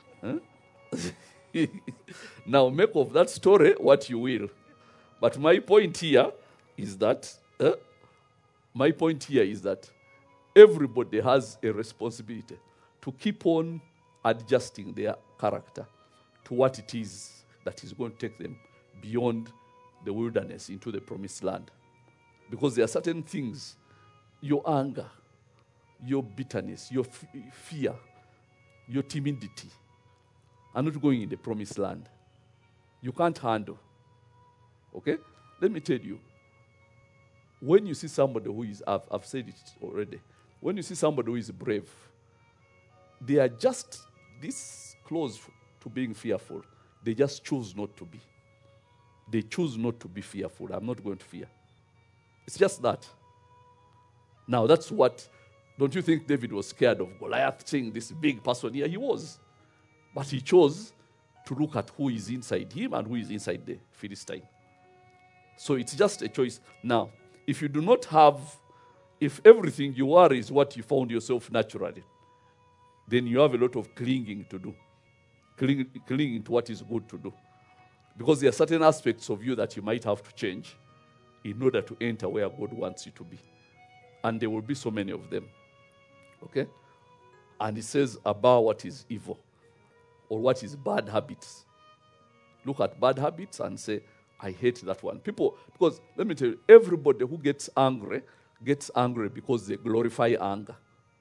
Speaker 3: Huh? Now, make of that story what you will. But my point here is that, uh, my point here is that everybody has a responsibility to keep on adjusting their character to what it is that is going to take them beyond the wilderness into the promised land. Because there are certain things, your anger, your bitterness, your f- fear, your timidity are not going in the promised land. You can't handle. Okay? Let me tell you, when you see somebody who is, I've, I've said it already, when you see somebody who is brave, they are just this close to being fearful. They just choose not to be. They choose not to be fearful. I'm not going to fear. It's just that. Now, that's what, don't you think David was scared of Goliath seeing this big person here? He was. But he chose to look at who is inside him and who is inside the Philistine. So it's just a choice. Now, if you do not have, if everything you are is what you found yourself naturally, then you have a lot of clinging to do. Cling, clinging to what is good to do. Because there are certain aspects of you that you might have to change in order to enter where God wants you to be. And there will be so many of them. Okay? And it says about what is evil or what is bad habits. Look at bad habits and say, "I hate that one." People, because let me tell you, everybody who gets angry gets angry because they glorify anger.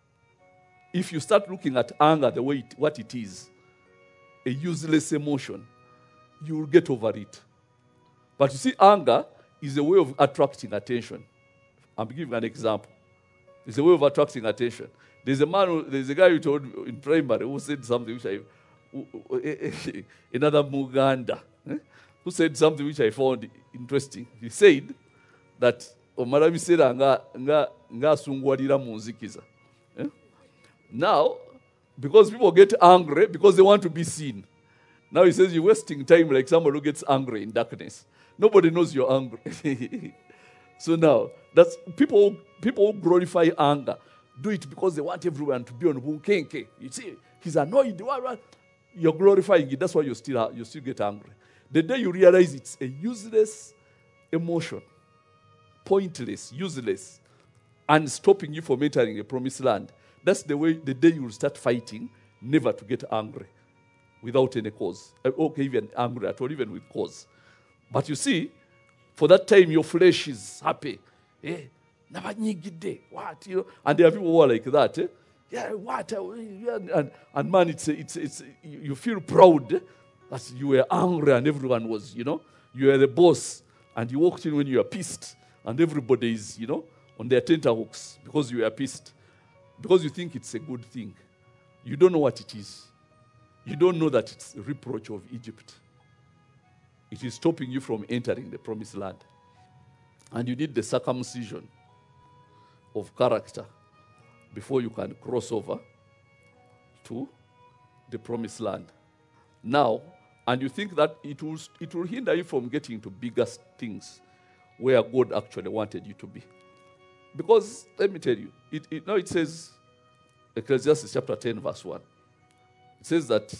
Speaker 3: If you start looking at anger the way it, what it is, a useless emotion, you will get over it. But you see, anger is a way of attracting attention. I'm giving an example. It's a way of attracting attention. There's a man, who, there's a guy who told in primary who said something which I, another Muganda, eh, who said something which I found interesting. He said that omala biseera nga nga ng'asunguwalira mu nzikiza. Eh? Now, because people get angry because they want to be seen. Now he says you're wasting time like somebody who gets angry in darkness. Nobody knows you're angry. So now, that's people people who glorify anger do it because they want everyone to be on bunkenke. You see, he's annoyed. You're glorifying it. That's why you still you still get angry. The day you realize it's a useless emotion, pointless, useless, and stopping you from entering a promised land, that's the way. The day you will start fighting, never to get angry, without any cause. Okay, even angry at all, even with cause. But you see, for that time your flesh is happy. Eh? What? You know? And there are people who are like that. Eh? Yeah, what? And, and man, it's it's it's you feel proud that you were angry and everyone was, you know, you were the boss and you walked in when you were pissed and everybody is, you know, on their tenterhooks because you were pissed. Because you think it's a good thing. You don't know what it is. You don't know that it's a reproach of Egypt. It is stopping you from entering the promised land. And you need the circumcision of character before you can cross over to the promised land. Now, and you think that it will, it will hinder you from getting to bigger things where God actually wanted you to be. Because, let me tell you, it, it, now it says, Ecclesiastes chapter ten, verse one. It says that,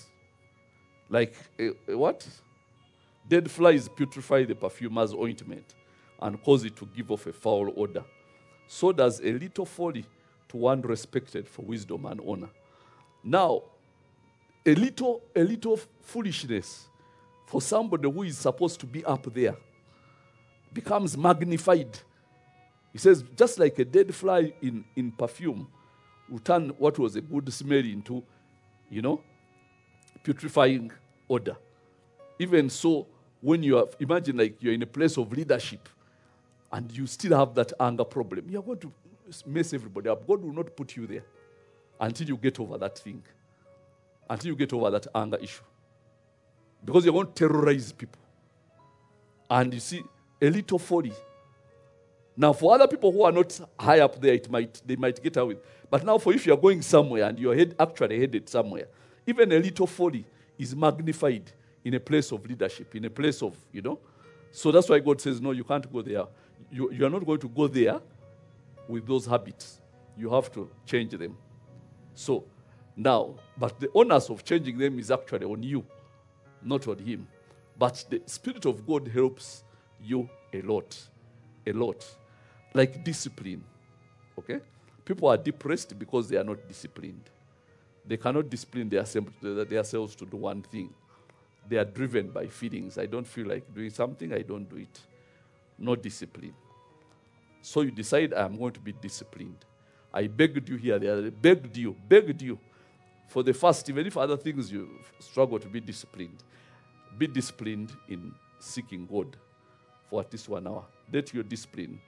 Speaker 3: like, a, a what? Dead flies putrefy the perfumer's ointment and cause it to give off a foul odor. So does a little folly to one respected for wisdom and honor. Now, a little, a little foolishness for somebody who is supposed to be up there becomes magnified. He says, just like a dead fly in, in perfume will turn what was a good smell into, you know, putrefying odor. Even so, when you are, imagine like you're in a place of leadership and you still have that anger problem, you're going to mess everybody up. God will not put you there until you get over that thing, until you get over that anger issue. Because you're going to terrorize people. And you see, a little folly. Now, for other people who are not high up there, it might they might get away with. But now, for if you're going somewhere and you're head, actually headed somewhere, even a little folly is magnified in a place of leadership, in a place of, you know. So that's why God says, no, you can't go there. You, you are not going to go there with those habits. You have to change them. So, now, but the onus of changing them is actually on you, not on him. But the Spirit of God helps you a lot. A lot. Like discipline. Okay? People are depressed because they are not disciplined. They cannot discipline themselves to do one thing. They are driven by feelings. I don't feel like doing something, I don't do it. No discipline. So you decide, I am going to be disciplined. I begged you here, I begged you, begged you. For the first, even if other things you struggle to be disciplined, be disciplined in seeking God for at least one hour. Let your discipline,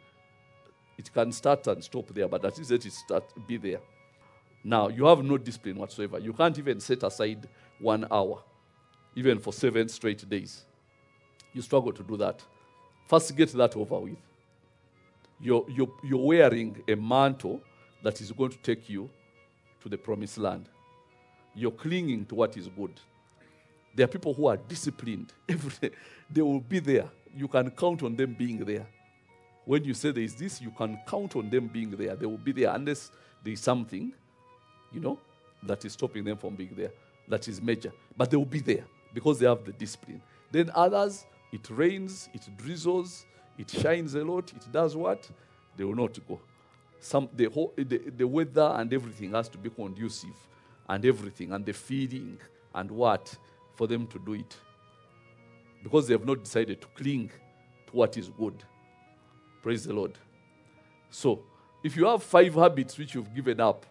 Speaker 3: it can start and stop there, but at least let it start, be there. Now, you have no discipline whatsoever. You can't even set aside one hour, even for seven straight days. You struggle to do that. First, get that over with. You're, you're, you're wearing a mantle that is going to take you to the promised land. You're clinging to what is good. There are people who are disciplined. Every day, they will be there. You can count on them being there. When you say there is this, you can count on them being there. They will be there unless there is something, you know, that is stopping them from being there. That is major. But they will be there because they have the discipline. Then others, it rains, it drizzles, it shines a lot, it does what? They will not go. Some the, whole, the, the weather and everything has to be conducive, and everything, and the feeding, and what, for them to do it. Because they have not decided to cling to what is good. Praise the Lord. So, if you have five habits which you've given up,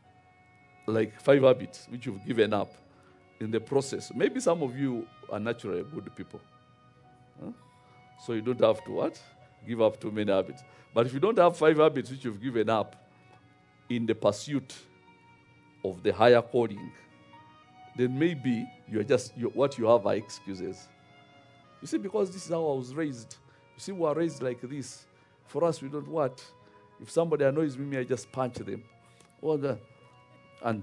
Speaker 3: like five habits which you've given up in the process, maybe some of you are naturally good people. Huh? So you don't have to what? Give up too many habits. But if you don't have five habits which you've given up in the pursuit of the higher calling, then maybe you're just, you're, what you have are excuses. You see, because this is how I was raised. You see, we are raised like this. For us, we don't what? If somebody annoys me, I just punch them. Or the, and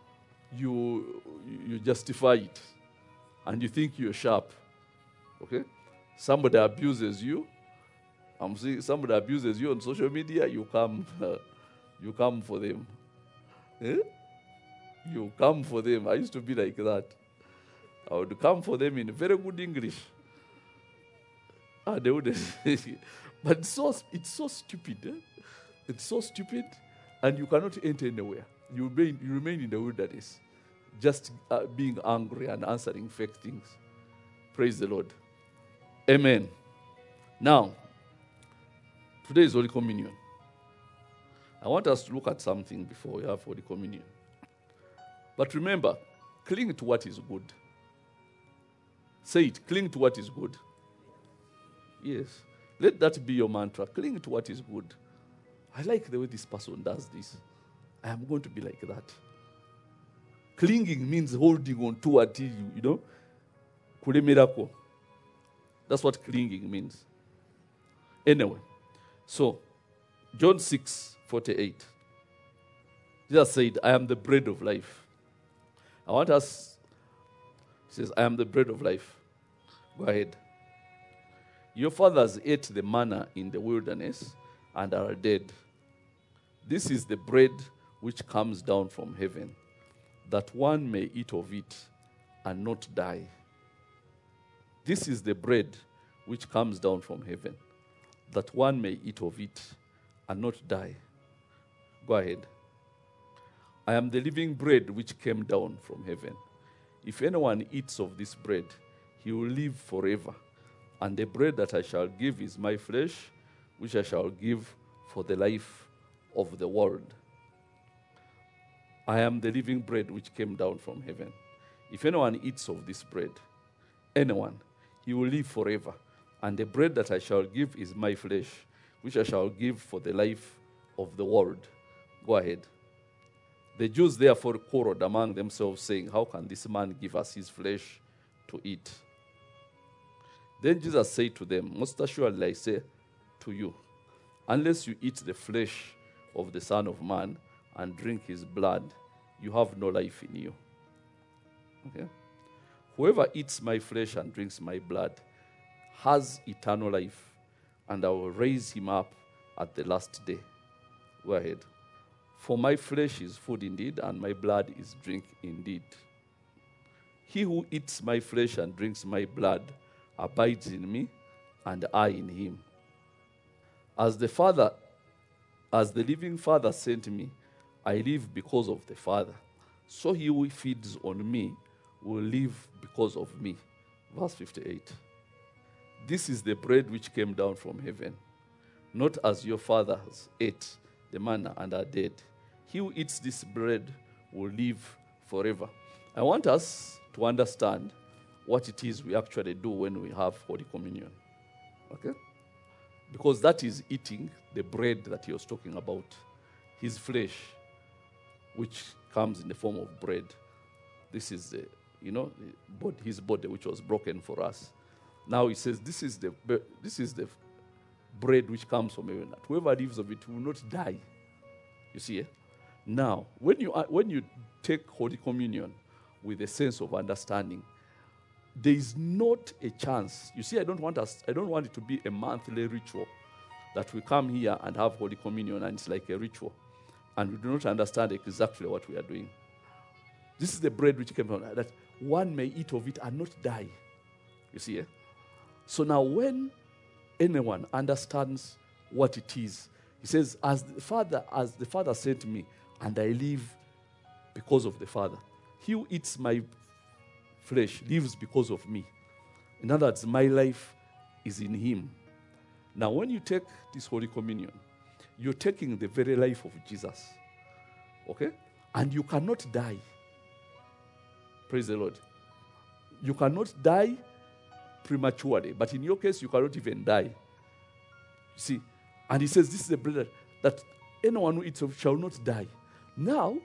Speaker 3: you you justify it. And you think you're sharp. Okay? Somebody abuses you. I'm saying somebody abuses you on social media, you come uh, you come for them. Eh? You come for them. I used to be like that. I would come for them in very good English. Ah, they would but it's so, it's so stupid. Eh? It's so stupid, and you cannot enter anywhere. You remain, you remain in the wilderness, just uh, being angry and answering fake things. Praise the Lord. Amen. Now, today is Holy Communion. I want us to look at something before we have Holy Communion. But remember, cling to what is good. Say it, cling to what is good. Yes. Let that be your mantra. Cling to what is good. I like the way this person does this. I am going to be like that. Clinging means holding on to until you, you know, kule miracle. That's what clinging means. Anyway, so John six forty-eight. Jesus said, I am the bread of life. I want us, he says, I am the bread of life. Go ahead. Your fathers ate the manna in the wilderness and are dead. This is the bread which comes down from heaven, that one may eat of it and not die. This is the bread which comes down from heaven, that one may eat of it and not die. Go ahead. I am the living bread which came down from heaven. If anyone eats of this bread, he will live forever. And the bread that I shall give is my flesh, which I shall give for the life of the world. I am the living bread which came down from heaven. If anyone eats of this bread, anyone, he will live forever. And the bread that I shall give is my flesh, which I shall give for the life of the world. Go ahead. The Jews therefore quarreled among themselves, saying, how can this man give us his flesh to eat? Then Jesus said to them, most assuredly I say to you, unless you eat the flesh of the Son of Man and drink his blood, you have no life in you. Okay? Whoever eats my flesh and drinks my blood has eternal life, and I will raise him up at the last day. Go ahead. For my flesh is food indeed, and my blood is drink indeed. He who eats my flesh and drinks my blood abides in me, and I in him. As the Father, as the living Father sent me, I live because of the Father. So he who feeds on me will live because of me. Verse fifty-eight. This is the bread which came down from heaven, not as your fathers ate the manna and are dead. He who eats this bread will live forever. I want us to understand what it is we actually do when we have Holy Communion. Okay? Because that is eating the bread that he was talking about. His flesh, which comes in the form of bread. This is the, you know, his body which was broken for us. Now he says, this is the this is the bread which comes from heaven. Whoever lives of it will not die. You see, eh? Now, when you when you take Holy Communion with a sense of understanding, there is not a chance. You see, I don't want us. I don't want it to be a monthly ritual that we come here and have Holy Communion and it's like a ritual, and we do not understand exactly what we are doing. This is the bread which came from that one may eat of it and not die. You see, eh? So now, when anyone understands what it is, he says, "As the Father, as the Father sent me, and I live because of the Father. He who eats my flesh lives because of me. In other words, my life is in him." Now, when you take this Holy Communion, you're taking the very life of Jesus. Okay? And you cannot die. Praise the Lord. You cannot die prematurely. But in your case, you cannot even die. You see? And he says, this is the bread that anyone who eats of shall not die. Now,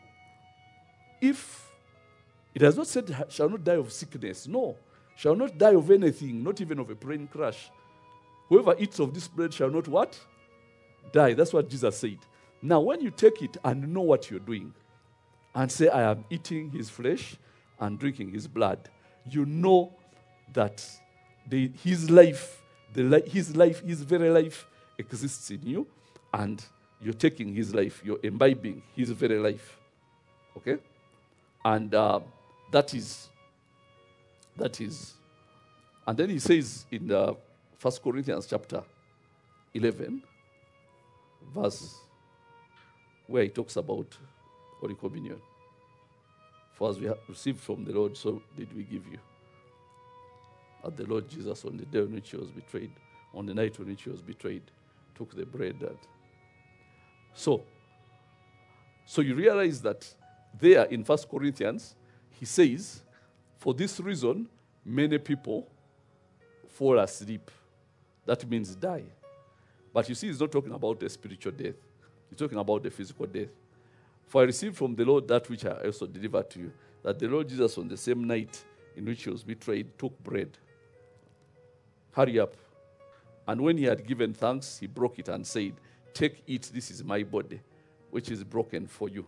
Speaker 3: if it has not said shall not die of sickness, no, shall not die of anything, not even of a plane crash. Whoever eats of this bread shall not what? Die. That's what Jesus said. Now, when you take it and know what you're doing, and say, I am eating his flesh and drinking his blood, you know that the, his life, the li- his life, his very life exists in you, and you're taking his life, you're imbibing his very life. Okay? And uh, that is, that is, and then he says in the First Corinthians chapter eleven, verse where he talks about Holy Communion. For as we have received from the Lord, so did we give you. At the Lord Jesus, on the day on which he was betrayed, on the night on which he was betrayed, took the bread. And so, so you realize that there in First Corinthians, he says, for this reason, many people fall asleep. That means die. But you see, he's not talking about the spiritual death. He's talking about the physical death. For I received from the Lord that which I also delivered to you, that the Lord Jesus on the same night in which he was betrayed took bread. Hurry up. And when he had given thanks, he broke it and said, take, eat, this is my body, which is broken for you.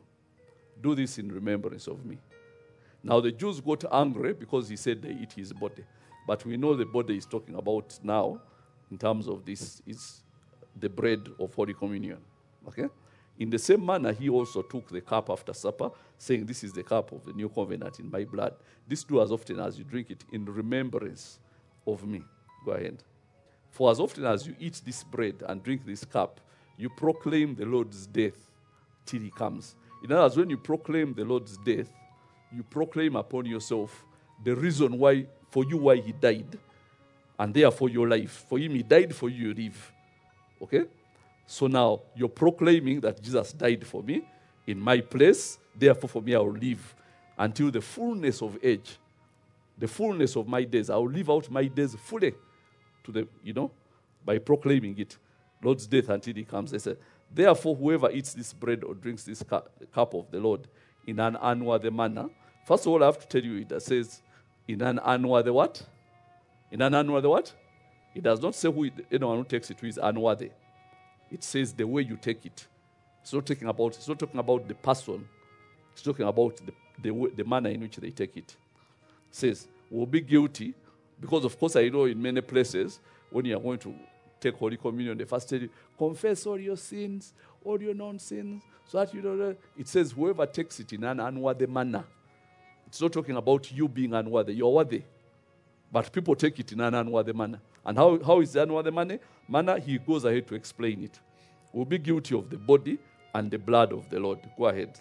Speaker 3: Do this in remembrance of me. Now the Jews got angry because he said they eat his body. But we know the body he's talking about now, in terms of this, is the bread of Holy Communion. Okay? In the same manner, he also took the cup after supper, saying, this is the cup of the new covenant in my blood. This do as often as you drink it in remembrance of me. Go ahead. For as often as you eat this bread and drink this cup, you proclaim the Lord's death till he comes. In other words, when you proclaim the Lord's death, you proclaim upon yourself the reason why, for you, why he died, and therefore your life. For him, he died, for you, you live. Okay? So now, you're proclaiming that Jesus died for me in my place, therefore for me I will live until the fullness of age, the fullness of my days. I will live out my days fully to the, you know, by proclaiming it. Lord's death until he comes. They said, therefore whoever eats this bread or drinks this cup of the Lord in an unworthy manner. First of all, I have to tell you, it says, in an unworthy what? In an unworthy what? It does not say who anyone who takes it who is unworthy. It says the way you take it. It's not talking about, it's not talking about the person. It's talking about the, the, the manner in which they take it. It says, will be guilty, because of course I know in many places, when you are going to take Holy Communion, they first tell you, confess all your sins, all your non-sins, so that you don't. It says, whoever takes it in an unworthy manner. It's not talking about you being unworthy. You're worthy. But people take it in an unworthy manner. And how, how is the unworthy manner? Manner, he goes ahead to explain it. Will be guilty of the body and the blood of the Lord. Go ahead.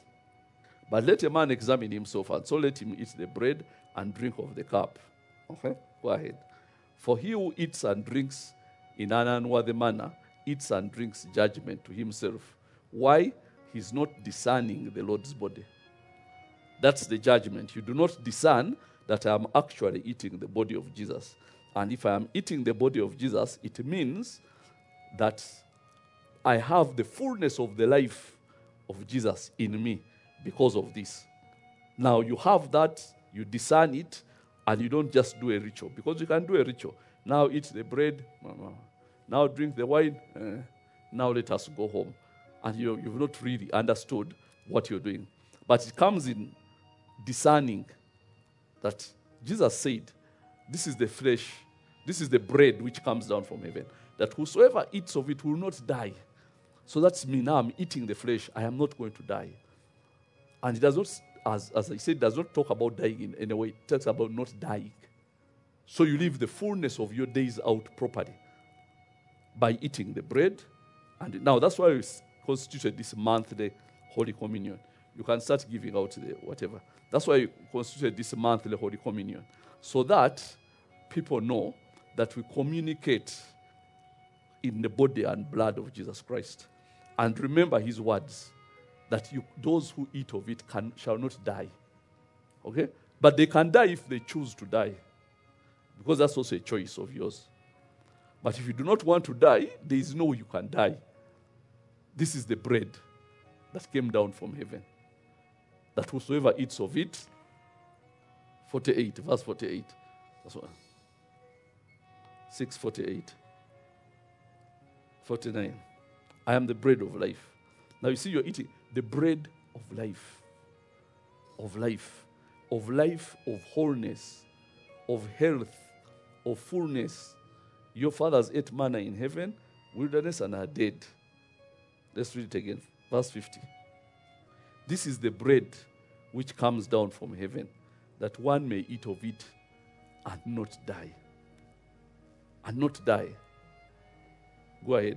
Speaker 3: But let a man examine himself, and so let him eat the bread and drink of the cup. Okay? Go ahead. For he who eats and drinks in an unworthy manner eats and drinks judgment to himself. Why? He's not discerning the Lord's body. That's the judgment. You do not discern that I am actually eating the body of Jesus. And if I am eating the body of Jesus, it means that I have the fullness of the life of Jesus in me because of this. Now you have that, you discern it, and you don't just do a ritual. Because you can do a ritual. Now eat the bread, now drink the wine, uh, now let us go home. And you, you've not really understood what you're doing. But it comes in discerning that Jesus said, this is the flesh, this is the bread which comes down from heaven, that whosoever eats of it will not die. So that's me now, I'm eating the flesh, I am not going to die. And it does not, as, as I said, does not talk about dying in any way, it talks about not dying. So you live the fullness of your days out properly by eating the bread. And now that's why we constituted this monthly Holy Communion. You can start giving out the whatever. That's why you constituted this monthly Holy Communion. So that people know that we communicate in the body and blood of Jesus Christ. And remember his words, that you, those who eat of it can, shall not die. Okay? But they can die if they choose to die. Because that's also a choice of yours. But if you do not want to die, there is no way you can die. This is the bread that came down from heaven. That whosoever eats of it, forty-eight, verse forty-eight. That's one. six forty-eight. forty-nine. I am the bread of life. Now you see, you're eating the bread of life. Of life. Of life, of wholeness, of health, of fullness. Your fathers ate manna in heaven, wilderness, and are dead. Let's read it again. Verse fifty. This is the bread which comes down from heaven, that one may eat of it and not die. And not die. Go ahead.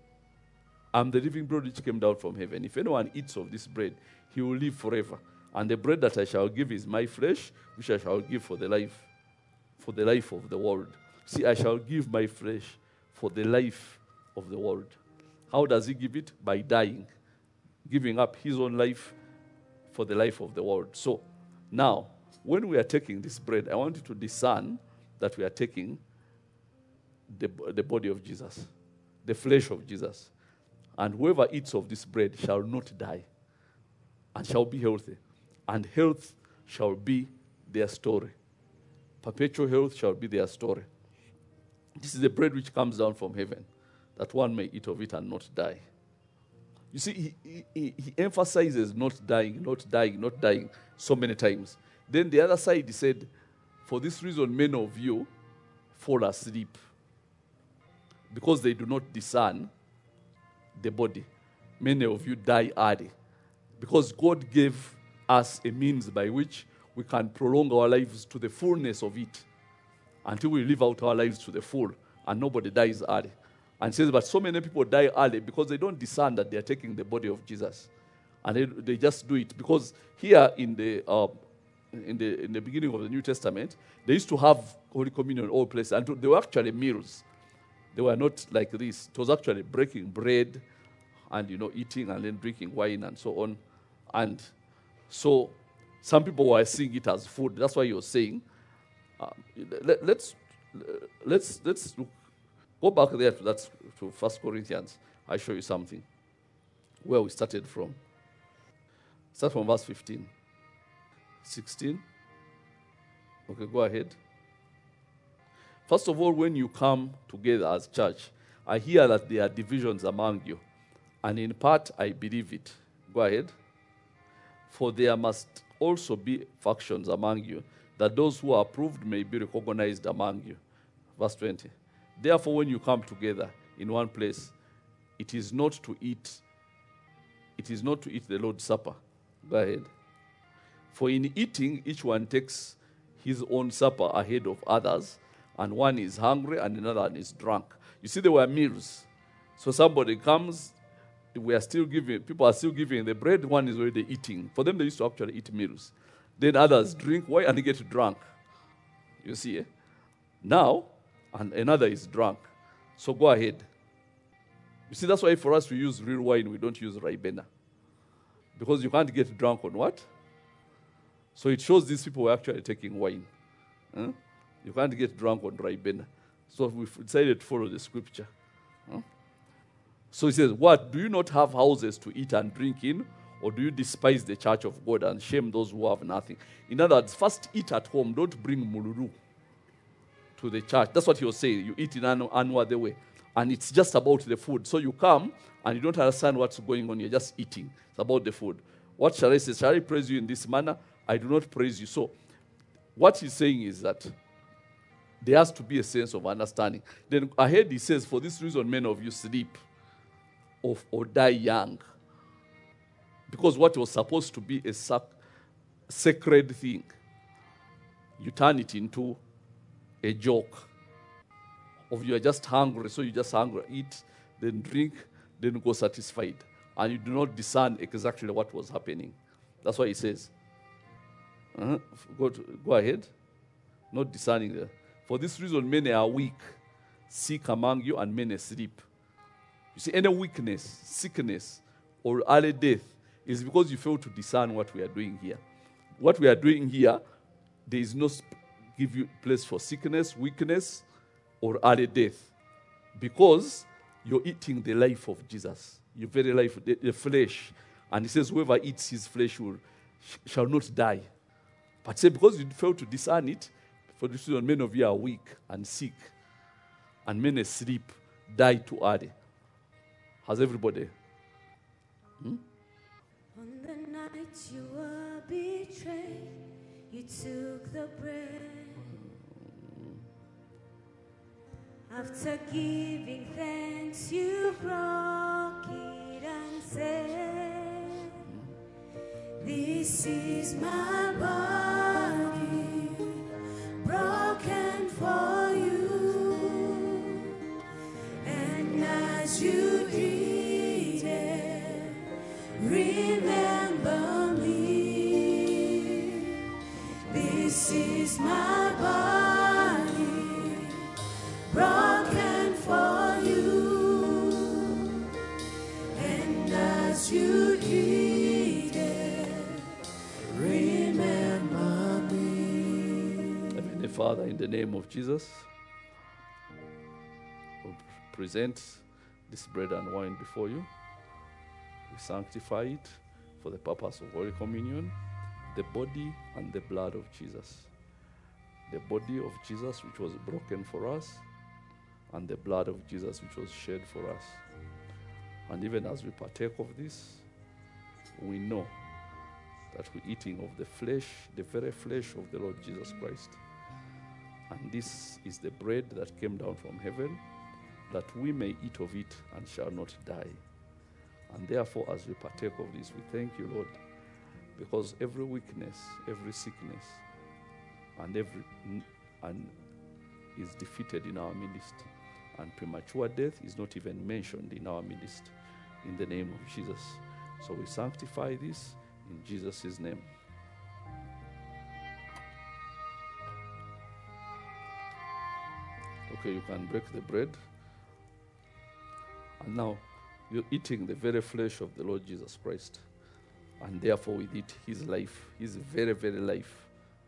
Speaker 3: I'm the living bread which came down from heaven. If anyone eats of this bread, he will live forever. And the bread that I shall give is my flesh, which I shall give for the life, for the life of the world. See, I shall give my flesh for the life of the world. How does he give it? By dying, giving up his own life for the life of the world. So, now, when we are taking this bread, I want you to discern that we are taking the, the body of Jesus, the flesh of Jesus. And whoever eats of this bread shall not die, and shall be healthy. And health shall be their story. Perpetual health shall be their story. This is the bread which comes down from heaven, that one may eat of it and not die. You see, he, he, he emphasizes not dying, not dying, not dying so many times. Then the other side, he said, for this reason, many of you fall asleep, because they do not discern the body. Many of you die early, because God gave us a means by which we can prolong our lives to the fullness of it until we live out our lives to the full, and nobody dies early. And says, but so many people die early because they don't discern that they are taking the body of Jesus, and they, they just do it. Because here in the uh, in the in the beginning of the New Testament, they used to have Holy Communion in all places, and they were actually meals. They were not like this. It was actually breaking bread, and you know, eating and then drinking wine and so on. And so some people were seeing it as food. That's why you're saying, uh, let, let's let's let's look. Go back there to that to First Corinthians. I'll show you something. Where we started from. Start from verse fifteen. sixteen. Okay, go ahead. First of all, when you come together as church, I hear that there are divisions among you. And in part, I believe it. Go ahead. For there must also be factions among you, that those who are approved may be recognized among you. Verse twenty. Therefore, when you come together in one place, it is not to eat, it is not to eat the Lord's Supper. Go ahead. For in eating, each one takes his own supper ahead of others, and one is hungry and another one is drunk. You see, there were meals. So somebody comes, we are still giving, people are still giving the bread, one is already eating. For them, they used to actually eat meals. Then others drink wine and they get drunk. You see, eh? Now, and another is drunk. So go ahead. You see, that's why for us we use real wine, we don't use Ribena. Because you can't get drunk on what? So it shows these people were actually taking wine. Huh? You can't get drunk on Ribena. So we've decided to follow the scripture. Huh? So he says, what? Do you not have houses to eat and drink in? Or do you despise the church of God and shame those who have nothing? In other words, first eat at home. Don't bring mululu to the church. That's what he was saying. You eat in an unworthy way. And it's just about the food. So you come and you don't understand what's going on. You're just eating. It's about the food. What shall I say? Shall I praise you in this manner? I do not praise you. So what he's saying is that there has to be a sense of understanding. Then ahead he says, for this reason many of you sleep or, or die young. Because what was supposed to be a sac- sacred thing, you turn it into a joke. Of you are just hungry, so you just hungry, eat, then drink, then go satisfied. And you do not discern exactly what was happening. That's why he says, uh-huh, go, to, go ahead, not discerning. The, For this reason, many are weak, sick among you, and many sleep. You see, any weakness, sickness, or early death is because you fail to discern what we are doing here. What we are doing here, there is no sp- give you place for sickness, weakness, or early death, because you're eating the life of Jesus, your very life, the, the flesh. And he says, whoever eats his flesh will, sh- shall not die. But say, because you fail to discern it, for this reason, many of you are weak and sick, and many sleep, die too early. Has everybody?
Speaker 2: On the night you were betrayed, you took the bread. After giving thanks, you broke it and said, "This is my body, broken for you." And as you eat it, remember me. This is my body, broken for you. And as you eat it, remember me.
Speaker 3: Heavenly Father, in the name of Jesus, we present this bread and wine before you. We sanctify it for the purpose of Holy Communion, the body and the blood of Jesus. The body of Jesus which was broken for us, and the blood of Jesus which was shed for us. And even as we partake of this, we know that we're eating of the flesh, the very flesh of the Lord Jesus Christ. And this is the bread that came down from heaven, that we may eat of it and shall not die. And therefore, as we partake of this, we thank you, Lord, because every weakness, every sickness, and every and is defeated in our midst. And premature death is not even mentioned in our midst, in the name of Jesus. So we sanctify this in Jesus' name. Okay, you can break the bread. And now, you're eating the very flesh of the Lord Jesus Christ. And therefore, with it, his life, his very, very life.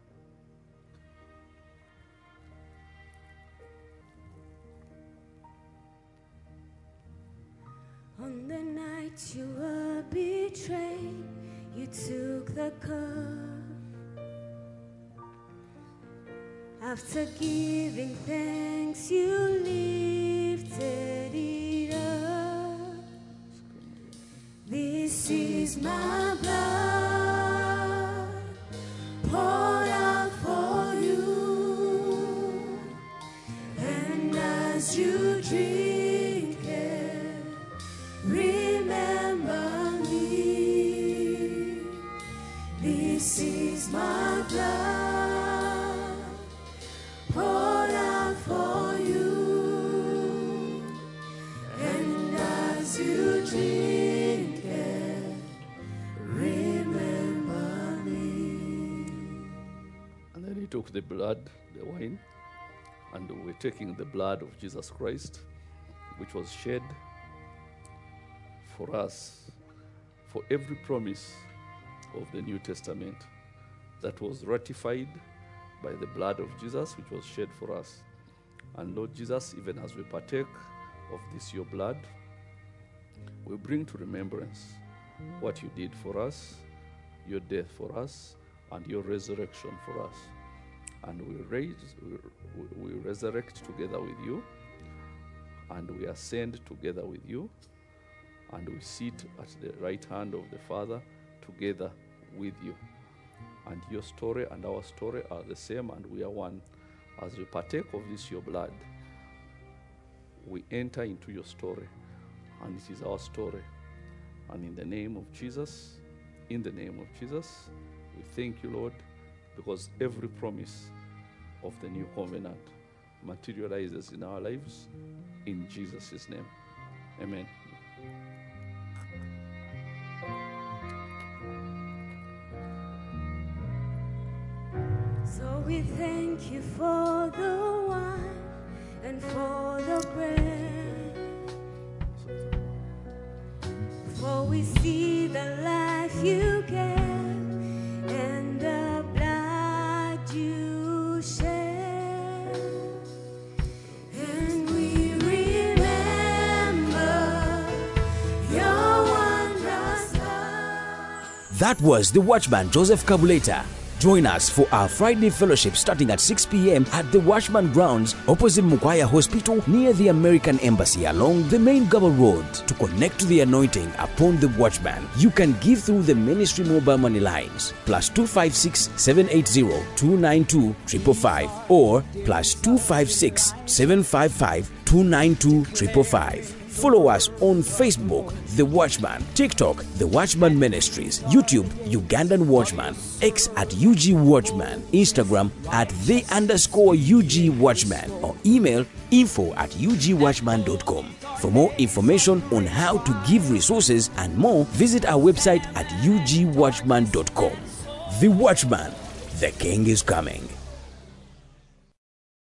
Speaker 2: On the night you were betrayed, you took the cup. After giving thanks, you lifted it up. This is my blood, poured out for you. And as you drink it, remember me. This is my blood, poured out for you. And as you drink it, remember me.
Speaker 3: And then he took the blood, the wine, and we're taking the blood of Jesus Christ, which was shed for us, for every promise of the New Testament that was ratified by the blood of Jesus, which was shed for us. And Lord Jesus, even as we partake of this, your blood, we bring to remembrance what you did for us, your death for us, and your resurrection for us. And we raise, we, we resurrect together with you, and we ascend together with you, and we sit at the right hand of the Father together with you. And your story and our story are the same, and we are one. As we partake of this, your blood, we enter into your story, and it is our story. And in the name of Jesus, in the name of Jesus, we thank you, Lord, because every promise of the new covenant materializes in our lives, in Jesus' name. Amen.
Speaker 2: So we thank you for the wine and for the bread. For we see the life you gave and the blood you shed. And we remember your wondrous love.
Speaker 1: That was the Watchman Joseph Kabuleta. Join us for our Friday fellowship starting at six p.m. at the Watchman Grounds opposite Mukwaya Hospital near the American Embassy along the main Gaba Road. To connect to the anointing upon the Watchman, you can give through the ministry mobile money lines plus two five six, seven eight zero, two nine two, five five five or plus two five six, seven five five, two nine two, five five five. Follow us on Facebook, The Watchman, TikTok, The Watchman Ministries, YouTube, Ugandan Watchman, X at U G Watchman, Instagram at the underscore U G Watchman, or email info at u g watchman dot com. For more information on how to give resources and more, visit our website at u g watchman dot com. The Watchman, the King is coming.